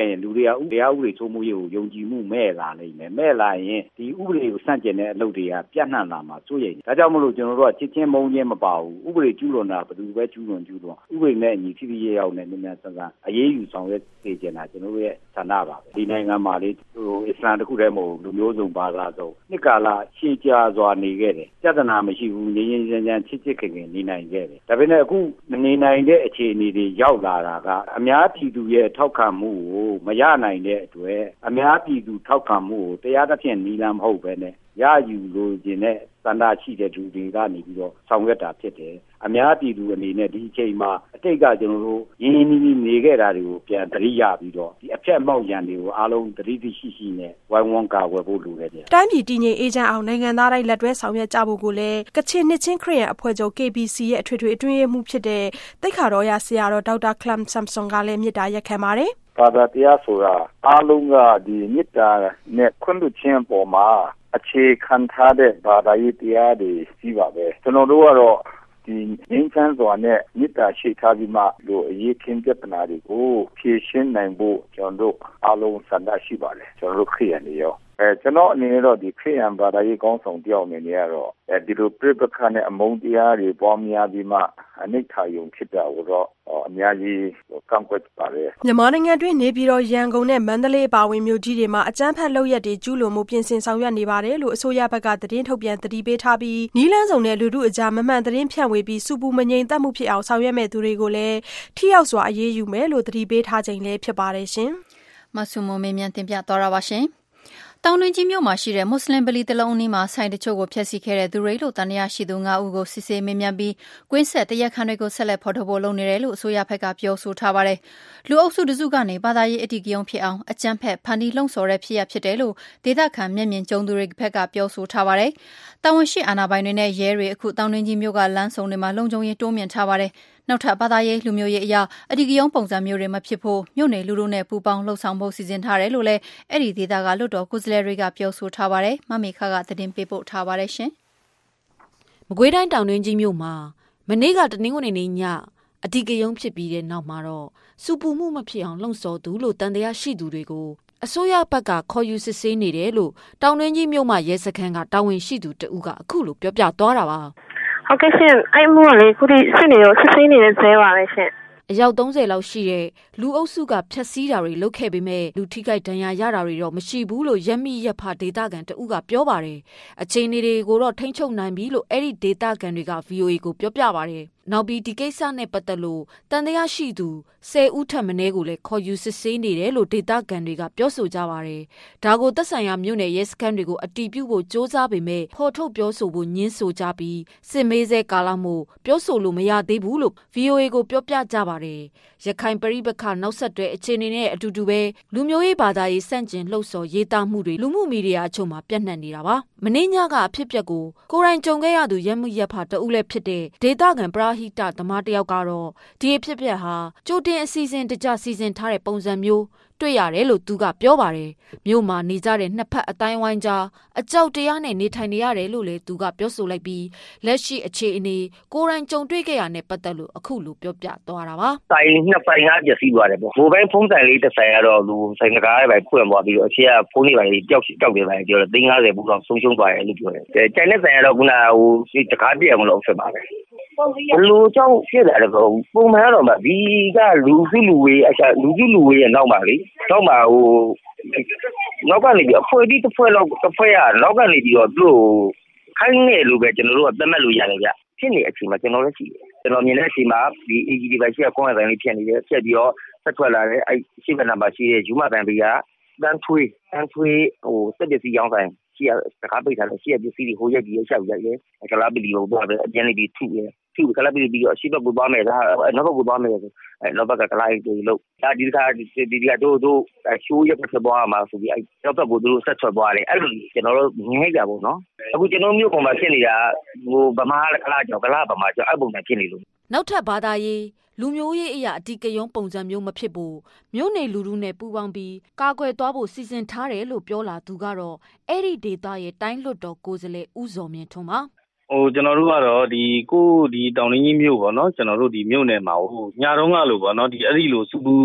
ရင်လူတွေကတရားဥပဒေစိုးမိုးရေးကိုယုံကြည်မှုမဲ့လာလိမ့်မယ်မဲ့လာရင်ဒီဥပဒေကိုဆန့်ကျင်တဲ့အလုပ်တွေကပြန့်နှံ့လာမှာစိုးရိမ်ဒါကြောင့်မလို့ကျွန်တော်တို့ကချစ်ချင်းမုန်းချင်းမပါဘူးဥပဒေကျူးလွန်တာဘယ်သူပဲကျူးလွန်ဥပဒေနဲ့အညီထိထိရောက်နဲ့မြန်ဆန်ဆန်အရေးယူဆောင်ရွက်စေချင်တာကျွန်တော်တို့ရဲ့ဌာနပါပဲဒီနိုင်ငံမှာလေအစ္စလာမ်တစ်ခုတည်းမဟုတ်လူမျိုးစုံဘာသာစုံနှစ်ကာလရှေ့ကြာစွာနေခဲ့တယ်ပြဿနာမရှိဘူးငြင်းငြင်းချမ်းချမ်းချစ်ခင်ခင်နေနိုင်ခဲ့တယ်ဒါပေမဲ့အခုနေနိုင်တဲ့အခြေအနေတွေရောက်လာတာကအများပြည်သူရဲ့ထောက်ခံမှုကိုမရနိုင်တဲ့အတွက်အများပြည်သူထောက်ခံမှုကိုတရားသဖြင့်နီလန်မဟုတ်ပဲနဲ့ရယူလို့ခြင်းနဲ့စန္ဒရှိတဲ့သူတွေကနေပြီးတော့ဆောင်ရွက်တာဖြစ်တယ်အများပြည်သူအနေနဲ့ဒီအချိန်မှာအတိတ်ကကျွန်တော်တို့ရင်းရင်းနှီးနှီးနေခဲ့တာတွေကိုပြန်သတိရပြီးတော့ဒီအဖြတ်မောက်ရန်တွေကိုအားလုံးသတိရှိနဲ့ဝိုင်းဝန်းကာကွယ်ဖို့လိုတယ်ဗျတိုင်းပြည်တည်ငြိမ်အေးချမ်းအောင်နိုင်ငံသားတိုင်းလက်တွဲဆောင်ရွက်ကြဖို့ကိုလည်းကချင်နှစ်ချင်းခရစ်ယာန်အဖွဲ့ချုပ် KBC ရဲ့အထွေထွေအတွင်းရေးမှူးဖြစ်တဲ့သိက္ခာတော်ရဆရာတော်ဒေါက်တာခလမ်ဆမ်ဆွန်ကလည်းမြစ်တာရက်ခံပါတယ်ဘာသာတရားဆိုတာအားလုံးကဒီမြစ်တာနဲ့ခွင့်လွှတ်ခြင်းပေါ်မှာအခြေခံထားတဲ့ဘာသာရေးတရားတွေကြီးပါပဲကျွန်တော်တို့ကတော့ဒီငြိမ်းချမ်းစွာနဲ့မေတ္တာရှိထားပြီးမှလို့အရေးခင်းပြဿနာတွေကိုဖြေရှင်းနိုင်ဖို့ကျွန်တော်တို့အားလုံးဆန္ဒရှိပါတယ်ကျွန်တော်တို့ခရီးရနေရောကျွန်တော်အနေနဲ့တော့ဒီခရီးရန်ဘာသာရေးကောင်းဆောင်တယောက်အနေနဲ့ကတော့ဒီလိုပြပခါနဲ့အမုန်းတရားတွေပွားများပြီးမှအနိဋ္ဌာယုံဖြစ်တာကိုတော့အများကြီးကန့်ကွက်ပါတယ်မြန်မာနိုင်ငံတွင်းနေပြည်တော်ရန်ကုန်နဲ့မန္တလေးပါဝင်မြို့ကြီးတွေမှာအကြမ်းဖက်လုပ်ရက်တွေကျူးလွန်မှုပြင်ဆင်ဆောင်ရွက်နေပါတယ်လို့အစိုးရဘက်ကသတင်းထုတ်ပြန်သတိပေးထားပြီးနီးလန်းစုံနဲ့လူထုအကြားမမှန်သတင်းဖြန့်ဝေပြီးစုပူမငြိမ်သက်မှုဖြစ်အောင်ဆောင်ရွက်မဲ့သူတွေကိုလည်းထိရောက်စွာအရေးယူမယ်လို့သတိပေးထားခြင်းလည်းဖြစ်ပါတယ်ရှင်မဆုမမေမြန်တင်ပြသွားတာပါရှင်တောင်တွင်းကြီးမြို့မှာရှိတဲ့မွတ်စလင်ဗလီတစ်လုံးအနီးမှာဆိုင်တချို့ကိုဖျက်ဆီးခဲ့တဲ့သူတွေလို့တန်တရားရှိသူ9ဦးကိုစစ်ဆေးမေးမြန်းပြီးကွင်းဆက်တရားခံတွေကိုဆက်လက်ဖော်ထုတ်ဖို့လုပ်နေတယ်လို့အစိုးရဘက်ကပြောဆိုထားပါတယ်။လူအုပ်စုတစုကနေဘာသာရေးအဓိကရုဏ်းဖြစ်အောင်အကြမ်းဖက်ဖန်တီးလှုံ့ဆော်တဲ့ဖြစ်ရပ်ဖြစ်တယ်လို့ဒေသခံမျက်မြင်ကြုံသူတွေဘက်ကပြောဆိုထားပါတယ်။တာဝန်ရှိအာဏာပိုင်တွေနဲ့ရဲတွေအခုတောင်တွင်းကြီးမြို့ကလမ်းဆုံတွေမှာလုံခြုံရေးတိုးမြင့်ထားပါတယ်။နောက်ထပ်ဘာသာရေးလူမျိုးရေးအရာအဓိကရုဏ်းပုံစံမျိုးတွေမဖြစ်ဖို့မြို့နယ်လူထုနဲ့ပူးပေါင်းလှုပ်ဆောင်ဖို့စီစဉ်ထားတယ်လို့လည်းအဲ့ဒီဒေသကလွတ်တော်ကိုယ်စားလှယ်တွေကပြောဆိုထားပါတယ်။မမေခကသတင်းပေးပို့ထားပါတယ်ရှင်။မကွေးတိုင်းတောင်တွင်းကြီးမြို့မှာမနေ့ကတနင်္ဂနွေနေ့ညအဓိကရုဏ်းဖြစ်ပြီးတဲ့နောက်မှာတော့စူပူမှုမဖြစ်အောင်လှုံ့ဆော်သူလို့တန်တရားရှိသူတွေကိုအစိုးရဘက်ကခေါ်ယူစစ်ဆေးနေတယ်လို့တောင်တွင်းကြီးမြို့မှာရဲစခန်းကတာဝန်ရှိသူတဦးကအခုလိုပြောပြသွားတာပါဟုတ်ကဲ့ရှင်အဲ့မှုကလေခုဒီစစ်နေရောစစ်ဆေးနေတဲ့ဇဲပါပဲရှင်အယောက်30လောက်ရှိတဲ့လူအုပ်စုကဖျက်ဆီးတာတွေလုပ်ခဲ့ပေမဲ့လူထိခိုက်ဒဏ်ရာရတာတွေတော့မရှိဘူးလို့ရက်မိရက်ဖာဒေတာကန်တဦးကပြောပါတယ်အခြေအနေတွေကိုတော့ထိန်းချုပ်နိုင်ပြီလို့အဲ့ဒီဒေတာကန်တွေက VOA ကိုပြောပြပါတယ်နောက်ပြီးဒီကိစ္စနဲ့ပတ်သက်လို့တန်တရားရှိသူ10ဦးထက်မနည်းကိုလည်းခေါ်ယူစစ်ဆေးနေတယ်လို့ဒေတာကန်တွေကပြောဆိုကြပါတယ်ဒါကိုသက်ဆိုင်ရာမြို့နယ်ရဲစခန်းတွေကိုအတီးပြုတ်ဖို့စ조사ပေမဲ့ဖော်ထုတ်ပြောဆိုဖို့ညှင်းဆိုကြပြီးစစ်မေးဆဲကာလမို့ပြောဆိုလို့မရသေးဘူးလို့ VOA ကိုပြောပြကြပါတယ်ရခိုင်ပရိပခနောက်ဆက်တွဲအခြေအနေနဲ့အတူတူပဲလူမျိုးရေးဘာသာရေးစန့်ကျင်လှုပ်ဆော်ရေးသားမှုတွေလူမှုမီဒီယာအချို့မှာပြန့်နှံ့နေတာပါမင်းညကအဖြစ်ပြက်ကိုကိုယ်တိုင်ကြုံခဲ့ရသူရက်မှုရက်ဖာတဦးလည်းဖြစ်တဲ့ဒေတာကန်ပရာဟိတသမားတယောက်ကတော့ဒီအဖြစ်ပြက်ဟာကြိုတင်အစီအစဉ်တကျစီစဉ်ထားတဲ့ပုံစံမျိုးတွေ့ရတယ်လို့သူကပြောပါတယ်မြို့မှာနေကြတဲ့နှစ်ဖက်အတိုင်းဝိုင်းကြားအကြောက်တရားနဲ့နေထိုင်နေရတယ်လို့လည်းသူကပြောဆိုလိုက်ပြီးလက်ရှိအခြေအနေကိုယ်တိုင်ကြုံတွေ့ခဲ့ရတဲ့ပတ်သက်လို့အခုလိုပြောပြသွားတာပါဆိုင်နှစ်ဆိုင်ကပျက်စီးသွားတယ်ပေါ့မိုဘိုင်းဖုန်းဆိုင်လေးတစ်ဆိုင်ကတော့လူဆိုင်ကကားတွေပဲဖွင့်သွားပြီးတော့အရှိကဖုန်းတွေပဲပျောက်တယ်ပဲပြောတယ်350ဘူးတော့ဆုံးရှုံးသွားတယ်လို့ပြောတယ်ကျန်တဲ့ဆိုင်ကတော့ခုနတကားပြက်မလို့ဖြစ်ပါပဲဘလူကြောင့်ဖြစ်လာတယ်ပေါ့ပုံမှန်တော့ဒီကလူစုလူဝေးရဲ့နောက်မှာလေနောက်မှာနောက်ကနေပြီးအဖွဲ့ဒီတစ်ဖွဲ့ရနောက်ကနေပြီးတော့သူ့ခိုင်းနေလို့ပဲကျွန်တော်တို့ကသတ်မှတ်လို့ရတယ်ဗျဖြစ်နေအချိန်မှာကျွန်တော်လည်းရှိတယ်ကျွန်တော်မြင်တဲ့အချိန်မှာဒီ AG ဒီဘက်ရှိကကွန်ရက်ဆိုင်လေးဖြစ်နေတယ်ဆက်ပြီးတော့ဆက်ထွက်လာတယ်အဲ့ရှိဘက်နံပါတ်ရှိတဲ့ယူမတန်ပေးကတန်းထွေးစက်ပစ္စည်းရောင်းဆိုင်ရှိရတကားပိတ်ထားတယ်ရှိရပစ္စည်းတွေဟိုရက်ကြီးရှောက်ရိုက်တယ်ကလာပလီကိုတော့ပဲအကျန်းလေးပြီးထုကလာပလီပြီးတော့အရှိဘက်ကိုသွားမယ်ဒါနောက်ဘက်ကိုသွားမယ်ဆိုနောက်ဘက်ကကလာရီတွေလို့ဒါဒီကတို့ရှိုးရက်ဖြစ်သွားမှာဆိုပြီးအဲ့နောက်ဘက်ကိုတို့ဆက်ထွက်သွားတယ်အဲ့လိုကျွန်တော်တို့မြင်လိုက်ကြပါတော့အခုကျွန်တော်မျိုးပုံမှာဖြစ်နေတာဗမာကလာကြောင့်ဗမာကြောင့်အဲ့ပုံစံဖြစ်နေလို့နောက်ထပ်ဘာသာရေးလူမျိုးရေးအရာအဓိကရုဏ်းပုံစံမျိုးမဖြစ်ဖို့မြို့နယ်လူထုနဲ့ပူးပေါင်းပြီးကာကွယ်သွားဖို့စီစဉ်ထားတယ်လို့ပြောလာသူကတော့အဲ့ဒီဒေသရဲ့တိုင်းလွတ်တော်ကိုယ်စားလှယ်ဦးဇော်မြင့်ထွန်းပါကျွန်တော်တို့ကတော့ဒီတောင်ရင်းကြီးမြို့ပေါ့နော်ကျွန်တော်တို့ဒီမြို့နယ်မှာညတော့ကလို့ပေါ့နော်ဒီအဲ့ဒီလိုစူပူ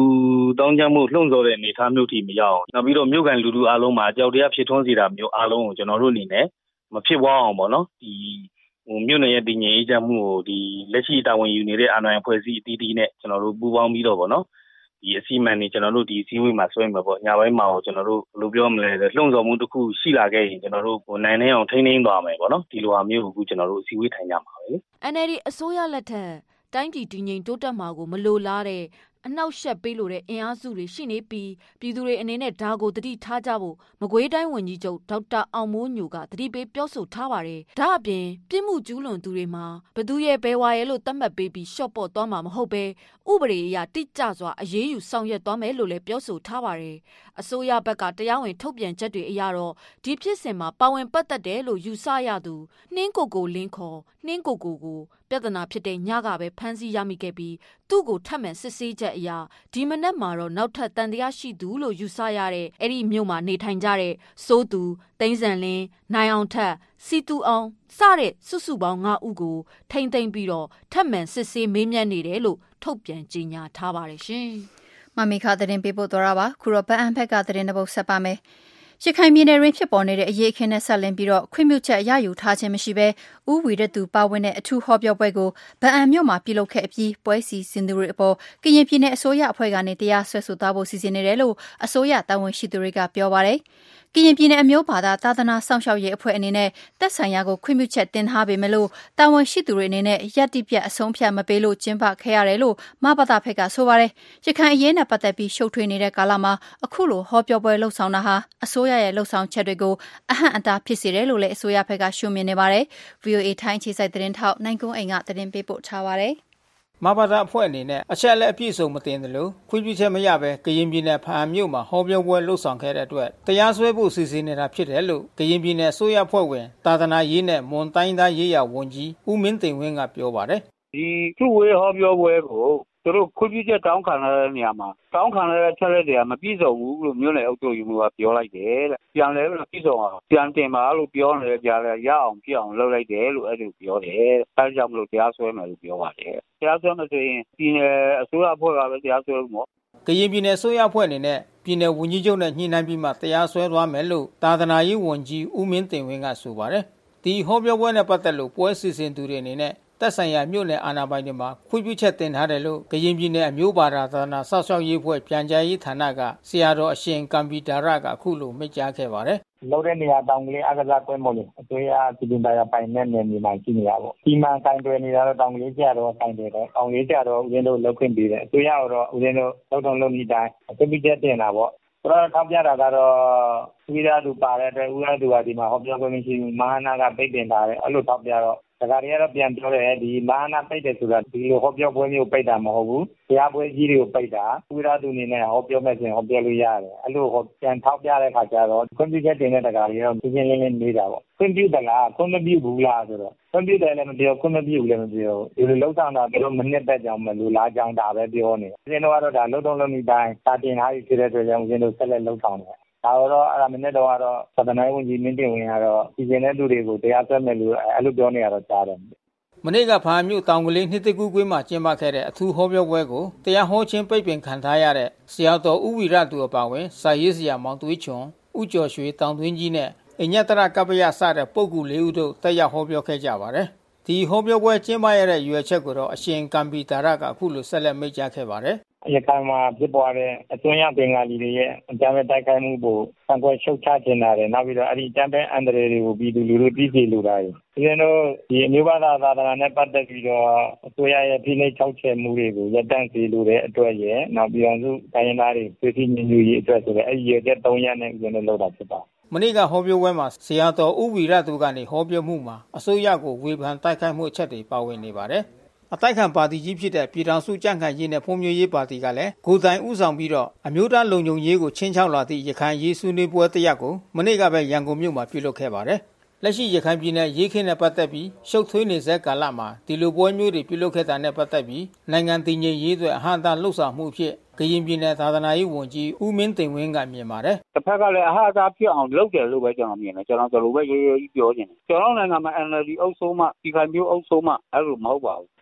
တောင်းကြမှုလှုံ့ဆော်တဲ့အနေအထားမျိုးထိမရောက်အောင်နောက်ပြီးတော့မြို့ကန်လူထုအားလုံးမှာကြောက်တရားဖြစ်ထွန်းစေတာမျိုးအားလုံးကိုကျွန်တော်တို့အနေနဲ့မဖြစ်ပွားအောင်ပေါ့နော်ဒီမြို့နယ်ရဲ့တည်ငြိမ်အေးချမ်းမှုကိုဒီလက်ရှိတာဝန်ယူနေတဲ့အာဏာပိုင်ဖွဲ့စည်းအသီးသီးနဲ့ကျွန်တော်တို့ပူးပေါင်းပြီးတော့ပေါ့နော်ဒီအစီအမံတွေကျွန်တော်တို့ဒီအစည်းအဝေးမှာဆွဲမှာပေါ့ညပိုင်းမှာကျွန်တော်တို့ဘယ်လိုပြောမလဲလှုံ့ဆော်မှုတစ်ခုရှိလာခဲ့ရင်ကျွန်တော်တို့နိုင်နေအောင်ထိန်းသိမ်းသွားမယ်ပေါ့နော်ဒီလိုဟာမျိုးကိုကျွန်တော်တို့အစည်းအဝေးထိုင်ကြမှာပဲလေ NLD အစိုးရလက်ထက်တိုင်းပြည်တည်ငြိမ်တိုးတက်မှာကိုမလိုလားတဲ့အနောက်ရှက်ပေးလို့တဲ့အင်အားစုတွေရှိနေပြီးပြည်သူတွေအနေနဲ့ဒါကိုတတိထားကြဖို့မကွေးတိုင်းဝန်ကြီးချုပ်ဒေါက်တာအောင်မိုးညိုကတတိပေးပြောဆိုထားပါတယ်။ဒါအပြင်ပြစ်မှုကျူးလွန်သူတွေမှာဘသူရဲ့ဘဲဝါရဲ့လို့သတ်မှတ်ပေးပြီးရှော့ပေါ့သွားမှာမဟုတ်ပဲဥပဒေအရတိကျစွာအရေးယူဆောင်ရွက်သွားမယ်လို့လည်းပြောဆိုထားပါတယ်။အစိုးရဘက်ကတရားဝင်ထုတ်ပြန်ချက်တွေအရတော့ဒီဖြစ်စဉ်မှာပါဝင်ပတ်သက်တယ်လို့ယူဆရသူနှင်းကိုလင်းခေါ်နှင်းကိုပြဿနာဖြစ်တဲ့ညကပဲဖမ်းဆီးရမိခဲ့ပြီးသူ့ကိုထပ်မံစစ်ဆေးချက်အရာဒီမနက်မှာတော့နောက်ထပ်တန်တရားရှိသူလို့ယူဆရတဲ့အဲ့ဒီမြို့မှာနေထိုင်ကြတဲ့စိုးသူသိန်းစံလင်းနိုင်အောင်ထက်စီတူအောင်စတဲ့စုပေါင်း9ဦးကိုထိမ့်သိမ်းပြီးတော့ထပ်မံစစ်ဆေးမေးမြန်းနေတယ်လို့ထုတ်ပြန်ကြေညာထားပါတယ်ရှင်။မမီခသတင်းပေးပို့သွားတာပါခုတော့ဗအန်ဖက်ကသတင်းတစ်ပုဒ်ဆက်ပါမယ်။ရခိုင်ပြည်နယ်တွင်ဖြစ်ပေါ်နေတဲ့အရေးအခင်းနဲ့ဆက်လင်းပြီးတော့ခွင့်ပြုချက်ရယူထားခြင်းမရှိဘဲဥဝီရသူပါဝင်တဲ့အထူးဟောပြောပွဲကိုဗအန်မြို့မှာပြုလုပ်ခဲ့အပြီးပွဲစီစဉ်သူတွေအပေါ်ကရင်ပြည်နယ်အစိုးရအဖွဲ့ကနေတရားစွဲဆိုသွားဖို့စီစဉ်နေတယ်လို့အစိုးရတာဝန်ရှိသူတွေကပြောပါတယ်။ကရင်ပြည်နယ်အမျိုးဘာသာသာသနာစောင့်ရှောက်ရေးအဖွဲ့အနေနဲ့သက်ဆိုင်ရာကိုခွင့်ပြုချက်တင်ထားပေမဲ့လို့တာဝန်ရှိသူတွေအနေနဲ့ရပ်တိပြတ်အဆုံးဖြတ်မပေးလို့ကျင်းပခဲ့ရတယ်လို့မဘာသာဖက်ကဆိုပါတယ်။ရခိုင်အရေးနဲ့ပတ်သက်ပြီးရှုပ်ထွေးနေတဲ့ကာလမှာအခုလိုဟောပြောပွဲလှုပ်ဆောင်တာဟာအစိုးရရဲ့လှုပ်ဆောင်ချက်တွေကိုအဟန့်အတားဖြစ်စေတယ်လို့လည်းအစိုးရဖက်ကရှုမြင်နေပါတယ်။ VOA ထိုင်းခြေစိုက်သတင်းထောက်နိုင်ကုန်းအိမ်ကသတင်းပေးပို့ထားပါတယ်။မဘာသာအဖွဲ့အနေနဲ့အချက်လက်အပြည့်စုံမတင်တယ်လို့ခွင့်ပြုချက်မရဘဲကရင်ပြည်နယ်ဖားမြို့မှာဟောပြောပွဲလှုပ်ဆောင်ခဲ့တဲ့အတွက်တရားစွဲဖို့စီစဉ်နေတာဖြစ်တယ်လို့ကရင်ပြည်နယ်အစိုးရအဖွဲ့ဝင်သာသနာရေးနဲ့မွန်တိုင်းသားရေးရာဝန်ကြီးဦးမင်းသိန်းဝင်းကပြောပါတယ်။ဒီသူ့ဝေဟောပြောပွဲကိုသူတို့ခွင့်ပြုချက်တောင်းခံရတဲ့နေရာမှာတောင်းခံရတဲ့ချက်လက်တွေကမပြည့်စုံဘူးလို့မြို့နယ်အုပ်ချုပ်ရေးမှူးကပြောလိုက်တယ်တဲ့။ပြန်လဲပြည့်စုံအောင်ပြန်တင်ပါလို့ပြောနေကြတယ်ရအောင်ပြအောင်လုပ်လိုက်တယ်လို့အဲ့လိုပြောတယ်။အဲဒါကြောင့်မလို့တရားစွဲမယ်လို့ပြောပါတယ်။တရားစွဲမယ်ဆိုရင်ပြည်နယ်အစိုးရအဖွဲ့ကပဲတရားစွဲလို့ပေါ့။ကရင်ပြည်နယ်အစိုးရအဖွဲ့အနေနဲ့ပြည်နယ်ဝန်ကြီးချုပ်နဲ့ညှိနှိုင်းပြီးမှတရားစွဲသွားမယ်လို့သာသနာရေးဝန်ကြီးဦးမင်းသိန်းဝင်းကဆိုပါတယ်။ဒီဟောပြောပွဲနဲ့ပတ်သက်လို့ပွဲစီစဉ်သူတွေအနေနဲ့သက်ဆိုင်ရာမြို့နယ်အာဏာပိုင်တွေမှာခွင့်ပြုချက်တင်ထားတယ်လို့ကရင်ပြည်နယ်အမျိုးဘာသာသာသနာစောင့်ရှောက်ရေးအဖွဲ့ပြန်ကြားရေးဌာနကဆရာတော်အရှင်ကံပီတာရကအခုလိုမိန့်ကြားခဲ့ပါတယ်။လောက်တဲ့နေရာတောင်ကလေးအကစားကွင်းမို့လို့အစိုးရပြည်သူ့တရားပိုင်တဲ့နယ်မြေမှာရှိနေတာပေါ့။ဒီမှာတိုင်တွယ်နေတာတော့တောင်ကလေးကျတော့တိုင်တယ်တော့တောင်လေးကျတော့ဦးဇင်းတို့လောက်ခွင့်ပေးတယ်။အစိုးရကတော့ဦးဇင်းတို့လောက်တော့လုပ်နေတိုင်းခွင့်ပြုချက်တင်တာပေါ့။ဆိုတော့ထောက်ပြတာကတော့ဥရသူပါတဲ့အတွက်ဥရသူကဒီမှာဟောပြောခွင့်မရှိဘူး။မဟာနာကပိတ်ပင်ထားတယ်အဲ့လိုထောက်ပြတော့ဒါကြတွေကတော့ပြန်ပြောတယ်ဒီမဟာနာပိတ်တယ်ဆိုတာဒီလိုဟောပြောပွဲမျိုးပိတ်တာမဟုတ်ဘူးတရားပွဲကြီးတွေကိုပိတ်တာဥရသူအနေနဲ့ဟောပြောမဲ့ဆိုရင်ဟောပြောလို့ရတယ်အဲ့လိုဟောပြန်ထောက်ပြတဲ့ခါကျတော့ခွင့်ပြုချက်တင်တဲ့ဒါကြတွေတော့ပြင်းပြင်းလင်းလင်းနေတာပေါ့ခွင့်ပြုတယ်လားခွင့်မပြုဘူးလားဆိုတော့ခွင့်ပြုတယ်လည်းမပြောခွင့်မပြုဘူးလည်းမပြောဒီလိုလောက်ဆောင်တာတို့မနစ်သက်ကြောင်မလို့လားကြောင်ဒါပဲပြောနေဦးဇင်းတို့ကတော့ဒါလုံတုံလုံနေတိုင်းတာတင်ထားပြီးဖြစ်တဲ့အတွက်ကြောင့်ဦးဇင်းတို့ဆက်လက်လောက်ဆောင်တယ်ဒါတော့အဲ့ဒါမနေ့တော့ကတော့သဒ္ဒနိုင်ဝန်ကြီးမင်းတင်ဝင်ကတော့ပြည်ကျင်တဲ့သူတွေကိုတရားစွဲမယ်လို့အဲ့လိုပြောနေရတော့ကြားတယ်မနေ့ကဖားမြို့တောင်ကလေးနှစ်တကူကွင်းမှာကျင်းပခဲ့တဲ့အထူးဟောပြောပွဲကိုတရားဟောခြင်းပိတ်ပင်ခံထားရတဲ့ဆရာတော်ဦးဝီရသူအပါဝင်စာရေးဆရာမောင်သွေးချွန်ဦးကျော်ရွှေတောင်တွင်းကြီးနဲ့အညတရကပ္ပယစတဲ့ပုဂ္ဂိုလ်၄ဦးတို့တက်ရောက်ဟောပြောခဲ့ကြပါတယ်ဒီဟောပြောပွဲကျင်းပရတဲ့ရွယ်ချက်ကိုတော့အရှင်ကံပီတာရကအခုလိုဆက်လက်မိန့်ကြားခဲ့ပါတယ်ရခိုင်မှာဖြစ်ပေါ်တဲ့အသွင်ရပင်ကလီတွေရဲ့အကြမ်းဖက်တိုက်ခိုက်မှုကိုစံကွက်ရှုတ်ချခြင်းတာတယ်နောက်ပြီးတော့အဲ့ဒီအကြမ်းဖက်အန္တရာယ်တွေကိုပြည်သူလူထုသိစေလိုတာတွေဒီလိုဒီအမျိုးဘာသာသာသနာနဲ့ပတ်သက်ပြီးတော့အစိုးရရဲ့ဖိနှိပ်ချောက်ချယ်မှုတွေကိုရပ်တန့်စေလိုတဲ့အတွက်ရဲ့နောက်ပြည်အောင်စုတိုင်းရင်းသားတွေသိသိညင်ညူရေးအတွက်ဆိုတဲ့အဲ့ဒီရတဲ့3ရက်နဲ့ကျွန်တော်လုပ်တာဖြစ်ပါမနေ့ကဟောပြောပွဲမှာဆရာတော်ဦးဝီရသူကနေဟောပြောမှုမှာအစိုးရကိုဝေဖန်တိုက်ခိုက်မှုအချက်တွေပါဝင်နေပါတယ်အတိုက်ခံပါတီကြီးဖြစ်တဲ့ပြည်ထောင်စုကြံ့ခိုင်ရေးနဲ့ဖွံ့ဖြိုးရေးပါတီကလည်းကိုယ်တိုင်ဥဆောင်ပြီးတော့အမျိုးသားလုံခြုံရေးကိုချင်းချောက်လာသည့်ရခိုင်ရေးဆွေးနွေးပွဲတစ်ရပ်ကိုမနေ့ကပဲရန်ကုန်မြို့မှာပြုလုပ်ခဲ့ပါတယ်။လက်ရှိရခိုင်ပြည်နယ်ရေးခင်းနဲ့ပတ်သက်ပြီးရှုပ်ထွေးနေစေကာလမှာဒီလိုပွဲမျိုးတွေပြုလုပ်ခဲ့တာနဲ့ပတ်သက်ပြီးနိုင်ငံတည်ငြိမ်ရေးအတွက်အဟန့်အတားလှုပ်ဆောင်မှုဖြစ်ကရင်ပြည်နယ်သာသနာရေးဝန်ကြီးဦးမင်းသိန်းဝင်းကမြင်ပါတယ်။တစ်ဖက်ကလည်းအဟန့်အတားဖြစ်အောင်လုပ်တယ်လို့ပဲကျွန်တော်မြင်တယ်။ကျွန်တော်ဒီလိုပဲရိုးရိုးကြီးပြောချင်တယ်။ကျွန်တော်နိုင်ငံမှာ NLD အုပ်စိုးမှဒီခိုင်မျိုးအုပ်စိုးမှအဲ့လိုမဟုတ်ပါဘူး။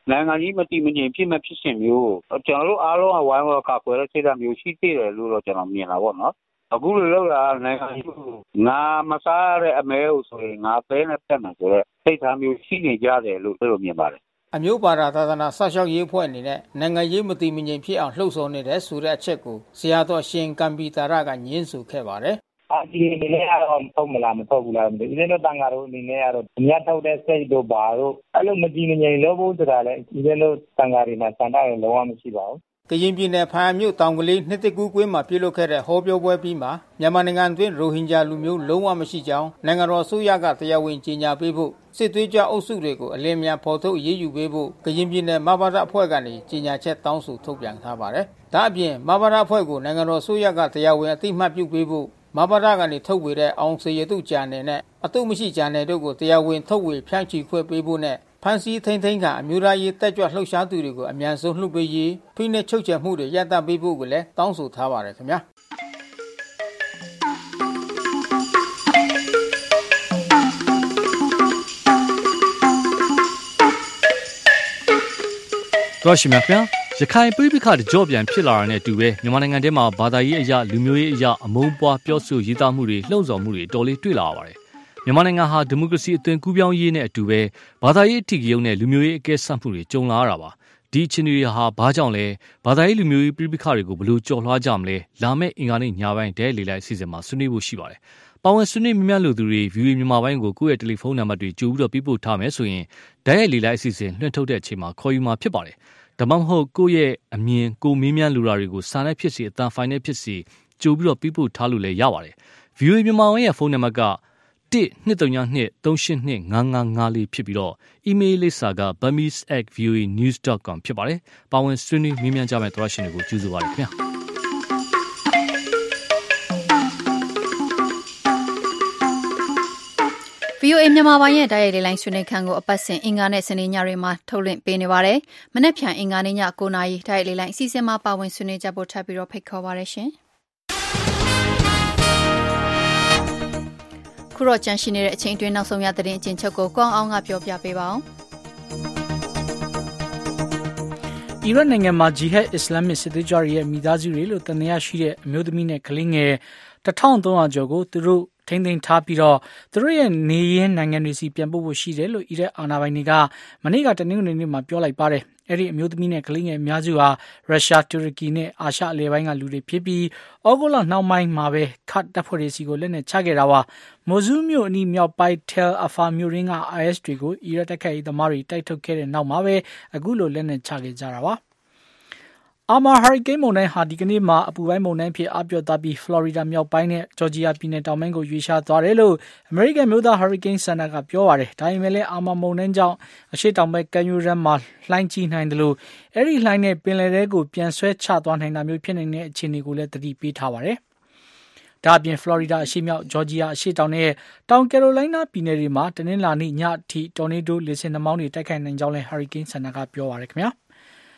နိုင်ငံကြီးမတည်မငြိမ်ဖြစ်မဲ့ဖြစ်စဉ်မျိုးကျွန်တော်တို့အားလုံးကဝိုင်းဝန်းကာကွယ်တဲ့စိတ်ဓာတ်မျိုးရှိသေးတယ်လို့တော့ကျွန်တော်မြင်တာပေါ့နော်အခုလိုလောက်တာနိုင်ငံကြီးငါမစားရတဲ့အမဲကိုဆိုရင်ငါပဲနဲ့တက်မှာဆိုတော့စိတ်ထားမျိုးရှိနေကြတယ်လို့ပြောလို့မြင်ပါတယ်အမျိုးပါသာသနာဆောက်ရှောက်ရေးအဖွဲ့အနေနဲ့နိုင်ငံရေးမတည်မငြိမ်ဖြစ်အောင်လှုံ့ဆော်နေတဲ့ဆိုတဲ့အချက်ကိုဆရာတော်ရှင်ကံပီတာရကညှင်းဆိုခဲ့ပါတယ်ဒီအနေနဲ့ကတော့ထုတ်မလားမထုတ်ဘူးလားမသိဘူးဦးဇင်းတို့တန်ဃာတို့အနေနဲ့ကတော့အများထုတ်တဲ့စိတ်တို့ပါတို့အဲ့လိုမကြည်မငြိမ်လို့ဖို့ဆိုတာလည်းဦးဇင်းတို့တန်ဃာတွေမှာစံတရလုံးဝမရှိပါဘူးကရင်ပြည်နယ်ဖားမြို့တောင်ကလေးနှစ်တကူကွင်းမှာပြုလုပ်ခဲ့တဲ့ဟောပြောပွဲပြီးမှာမြန်မာနိုင်ငံတွင်ရိုဟင်ဂျာလူမျိုးလုံးဝမရှိကြောင်းနိုင်ငံတော်အစိုးရကတရားဝင်ကြေညာပေးဖို့စစ်သွေးကြအုပ်စုတွေကိုအလင်းများဖော်ထုတ်အရေးယူပေးဖို့ကရင်ပြည်နယ်မဘာဒအဖွဲ့ကနေကြေညာချက်တောင်းဆိုထုတ်ပြန်ထားပါတယ်။ဒါအပြင်မဘာဒအဖွဲ့ကိုနိုင်ငံတော်အစိုးရကတရားဝင်အသိမှတ်ပြုပေးဖို့မဘာဒကနေထုတ်ဝေတဲ့အောင်စေရတုဂျာနယ်နဲ့အတုမရှိဂျာနယ်တို့ကိုတရားဝင်ထုတ်ဝေဖြန့်ချီခွင့်ပေးဖို့နဲ့ဖန်စီထိန်ထိန်ကအမျိုးသားရေးတက်ကြွလှုပ်ရှားသူတွေကိုအမြန်ဆုံးလှုပ်ပေးရေးဖိနှိပ်ချုပ်ချယ်မှုတွေရပ်တန့်ပေးဖို့ကိုလည်းတောင်းဆိုထားပါတယ်ခင်ဗျာတော်ရှိမြခင်ရခိုင်ပြည်ပခါတကြော့ပြန်ဖြစ်လာတာနဲ့အတူပဲမြန်မာနိုင်ငံထဲမှာဘာသာရေးအရာလူမျိုးရေးအရာအမုန်းပွားပြောဆိုရေးသားမှုတွေလှုံ့ဆော်မှုတွေတော်လေးတွေ့လာရပါတယ်မြန်မာနိုင်ငံဟာဒီမိုကရေစီအသွင်ကူးပြောင်းရေးနဲ့အတူပဲဘာသာရေးအထီးကယုံနဲ့လူမျိုးရေးအကဲဆတ်မှုတွေကြုံလာရတာပါဒီအခြေအနေတွေဟာဘာကြောင့်လဲဘာသာရေးလူမျိုးရေးပြည်ပခါတွေကိုဘယ်လိုကြော်လွှားကြမလဲလာမယ့်အင်္ဂါနေ့ညပိုင်းတဲလေလိုက်အစီအစဉ်မှာဆွေးနွေးဖို့ရှိပါတယ်ပါဝင်ဆွေးနွေးမြတ်လို့သူတွေ view မြန်မာပိုင်းကိုကိုယ့်ရဲ့တယ်လီဖုန်းနံပါတ်တွေကြိုပြီးတော့ပြပို့ထားမယ်ဆိုရင်ဓာတ်ရိုက်လေလိုက်အစီအစဉ်လွှင့်ထုတ်တဲ့အချိန်မှာခေါ်ယူမှာဖြစ်ပါတယ်ဒါမှမဟုတ်ကိုယ့်ရဲ့အမြင်ကိုမေးမြန်းလူတာတွေကိုစာနဲ့ဖြစ်စီအတန်ဖိုင်နဲ့ဖြစ်စီကြိုပြီးတော့ပြပို့ထားလို့လည်းရပါတယ် view မြန်မာပိုင်းရဲ့ဖုန်းနံပါတ်က12323882555ဖြစ်ပြီးတော့ email လိပ်စာက burmese@voanews.com ဖြစ်ပါတယ်။ပါဝင်ဆွေးနွေးမြင်းမြန်းကြမယ့်သရရှင်တွေကိုကျေးဇူးပါရခင်ဗျာ။ VOA မြန်မာပိုင်းရဲ့တိုက်ရိုက်လေလိုင်းဆွေးနွေးခန်းကိုအပတ်စဉ်အင်္ဂါနဲ့စနေညတွေမှာထုတ်လွှင့်ပေးနေပါတယ်။မနက်ဖြန်အင်္ဂါနေ့ည9:00နာရီတိုက်ရိုက်လေလိုင်းအစီအစဉ်မှာပါဝင်ဆွေးနွေးကြဖို့ထပ်ပြီးတော့ဖိတ်ခေါ်ပါရရှင်။ခုတော့ကြန့်ရှိနေတဲ့အချိန်အတွင်းနောက်ဆုံးရသတင်းအကျဉ်းချုပ်ကိုကောင်းအောင်ကပြောပြပေးပါအောင်။အီရတ်နိုင်ငံမှာဂျီဟက်အစ္စလာမစ်စစ်သွေးကြွတွေရဲ့မိသားစုတွေလို့တန်တရားရှိတဲ့အမျိုးသမီးနဲ့ကလေးငယ်1300ကျော်ကိုသူတို့ထိန်းသိမ်းထားပြီးတော့သူတို့ရဲ့နေရင်းနိုင်ငံတွေစီပြန်ပို့ဖို့ရှိတယ်လို့အီရတ်အာဏာပိုင်တွေကမနေ့ကတနင်္ဂနွေနေ့မှာပြောလိုက်ပါတယ်။အဲ့ဒီအမျိုးသမီးနဲ့ကလေးငယ်အများစုဟာရုရှားတူရကီနဲ့အာရှအလယ်ပိုင်းကလူတွေဖြစ်ပြီးဩဂုတ်လနှောင်းပိုင်းမှာပဲခတ်တပ်ဖွဲ့တွေစီကိုလက်နက်ချခဲ့တာပါ။မိုဇူးမြို့အနီးမြောက်ပိုင်းတယ်လ်အဖာမြို့ရင်းက IS တွေကိုအီရတ်တိုက်ခိုက်ရေးသမားတွေတိုက်ထုတ်ခဲ့တဲ့နောက်မှာပဲအခုလိုလက်နက်ချခဲ့ကြတာပါ။အာမာဟာရီကိန်းမုန်တိုင်းဟာဒီကနေ့မှာအပူပိုင်းမုန်တိုင်းဖြစ်အပြော့သွားပြီးဖလော်ရီဒါမြောက်ပိုင်းနဲ့ဂျော်ဂျီယာပြည်နယ်တောင်ပိုင်းကိုရွေ့လျားသွားတယ်လို့အမေရိကန်မြို့သားဟာရီကိန်းစင်တာကပြောပါတယ်။ဒါပေမဲ့လည်းအာမာမုန်တိုင်းကြောင့်အရှေ့တောင်ဘက်ကမ်းရိုးတန်းမှာလှိုင်းကြီးနိုင်တယ်လို့အဲ့ဒီလှိုင်းနဲ့ပင်လယ်ထဲကိုပြန်ဆွဲချသွားနိုင်တာမျိုးဖြစ်နေတဲ့အခြေအနေကိုလည်းသတိပေးထားပါတယ်။ဒါအပြင်ဖလော်ရီဒါအရှေ့မြောက်ဂျော်ဂျီယာအရှေ့တောင်နဲ့တောင်ကယ်ရိုလိုင်းနားပြည်နယ်တွေမှာတနင်္လာနေ့ညအထိတော်နေဒိုလေဆင်နှမောင်းတွေတိုက်ခိုက်နိုင်ကြောင်းလည်းဟာရီကိန်းစင်တာကပြောပါတယ်ခင်ဗျာ။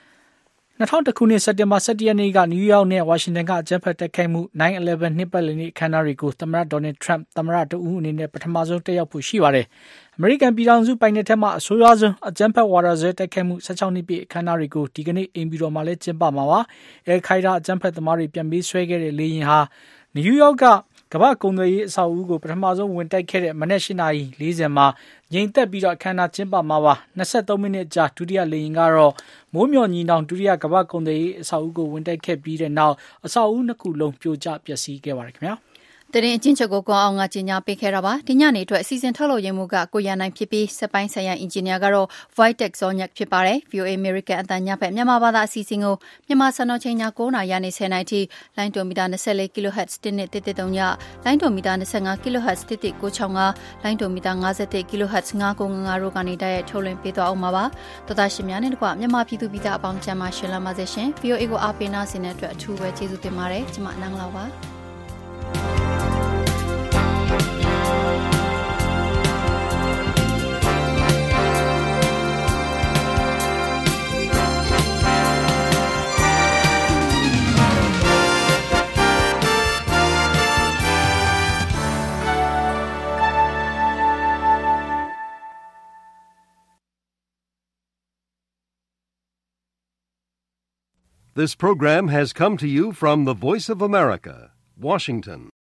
2001ခုနှစ်စက်တင်ဘာ17ရက်နေ့ကနယူးယောက်နဲ့ဝါရှင်တန်ကအကြမ်းဖက်တိုက်ခိုက်မှု 9/11 နှစ်ပတ်လည်နေ့အခမ်းအနားတွေကိုသမ္မတဒေါ်နယ်ထရန့်သမ္မတတဦးအနေနဲ့ပထမဆုံးတက်ရောက်ဖို့ရှိပါတယ်။အမေရိကန်ပြည်ထောင်စုပိုင်နယ်ထက်မှအဆိုးရွားဆုံးအကြမ်းဖက်ဝါဒစွဲတိုက်ခိုက်မှု16နှစ်ပြည့်အခမ်းအနားတွေကိုဒီကနေ့အိမ်ပြည်တော်မှာလည်းကျင်းပမှာပါ။အဲခိုင်ဒါအကြမ်းဖက်သမားတွေပြန်ပြီးဆွဲခဲ့တဲ့လေယာဉ်ဟာနယူးယောက်ကကမ္ဘာကုန်သွယ်ရေးအဆောက်အဦကိုပထမဆုံးဝင်တိုက်ခဲ့တဲ့မနက်8:40မှာငြိမ်သက်ပြီးတော့အခမ်းအနားကျင်းပမှာပါ23မိနစ်ကြာဒုတိယလေယာဉ်ကတော့မိုးမျှော်ညီနောင်ဒုတိယကမ္ဘာကုန်သွယ်ရေးအဆောက်အဦကိုဝင်တိုက်ခဲ့ပြီးတဲ့နောက်အဆောက်အဦနှစ်ခုလုံးပြိုကျပျက်စီးခဲ့ပါတယ်ခင်ဗျာတရင်အချင်းချုပ်ကိုကောင်းအောင်ကကြီးညာပေးခဲ့တာပါဒီညနေအတွက်အစီအစဉ်ထုတ်လို့ရမှုကကိုရနိုင်ဖြစ်ပြီးစက်ပိုင်းဆိုင်ရာအင်ဂျင်နီယာကတော့ Vitek Zonyak ဖြစ်ပါတယ် VOA American အတန်ညဖက်မြန်မာဘာသာအစီအစဉ်ကိုမြန်မာစံတော်ချိန်ည9:00နာရီနဲ့10:00နာရီထိလိုင်းဒိုမီတာ24 kHz 1.133ညလိုင်းဒိုမီတာ25 kHz 1.965လိုင်းဒိုမီတာ51 kHz 9.55တို့ကနေတိုက်ရိုက်ထုတ်လွှင့်ပေးသွားအောင်ပါတော်သားရှင်များနဲ့တကွမြန်မာပြည်သူပြည်သားအပေါင်းကျမ်းမာရှင်လာပါစေရှင် VOA ကိုအားပေးနာဆင်တဲ့အတွက်အထူးပဲကျေးဇူးတင်ပါတယ်ကျွန်မနန်းလောက်ပါ This program has come to you from the Voice of America, Washington.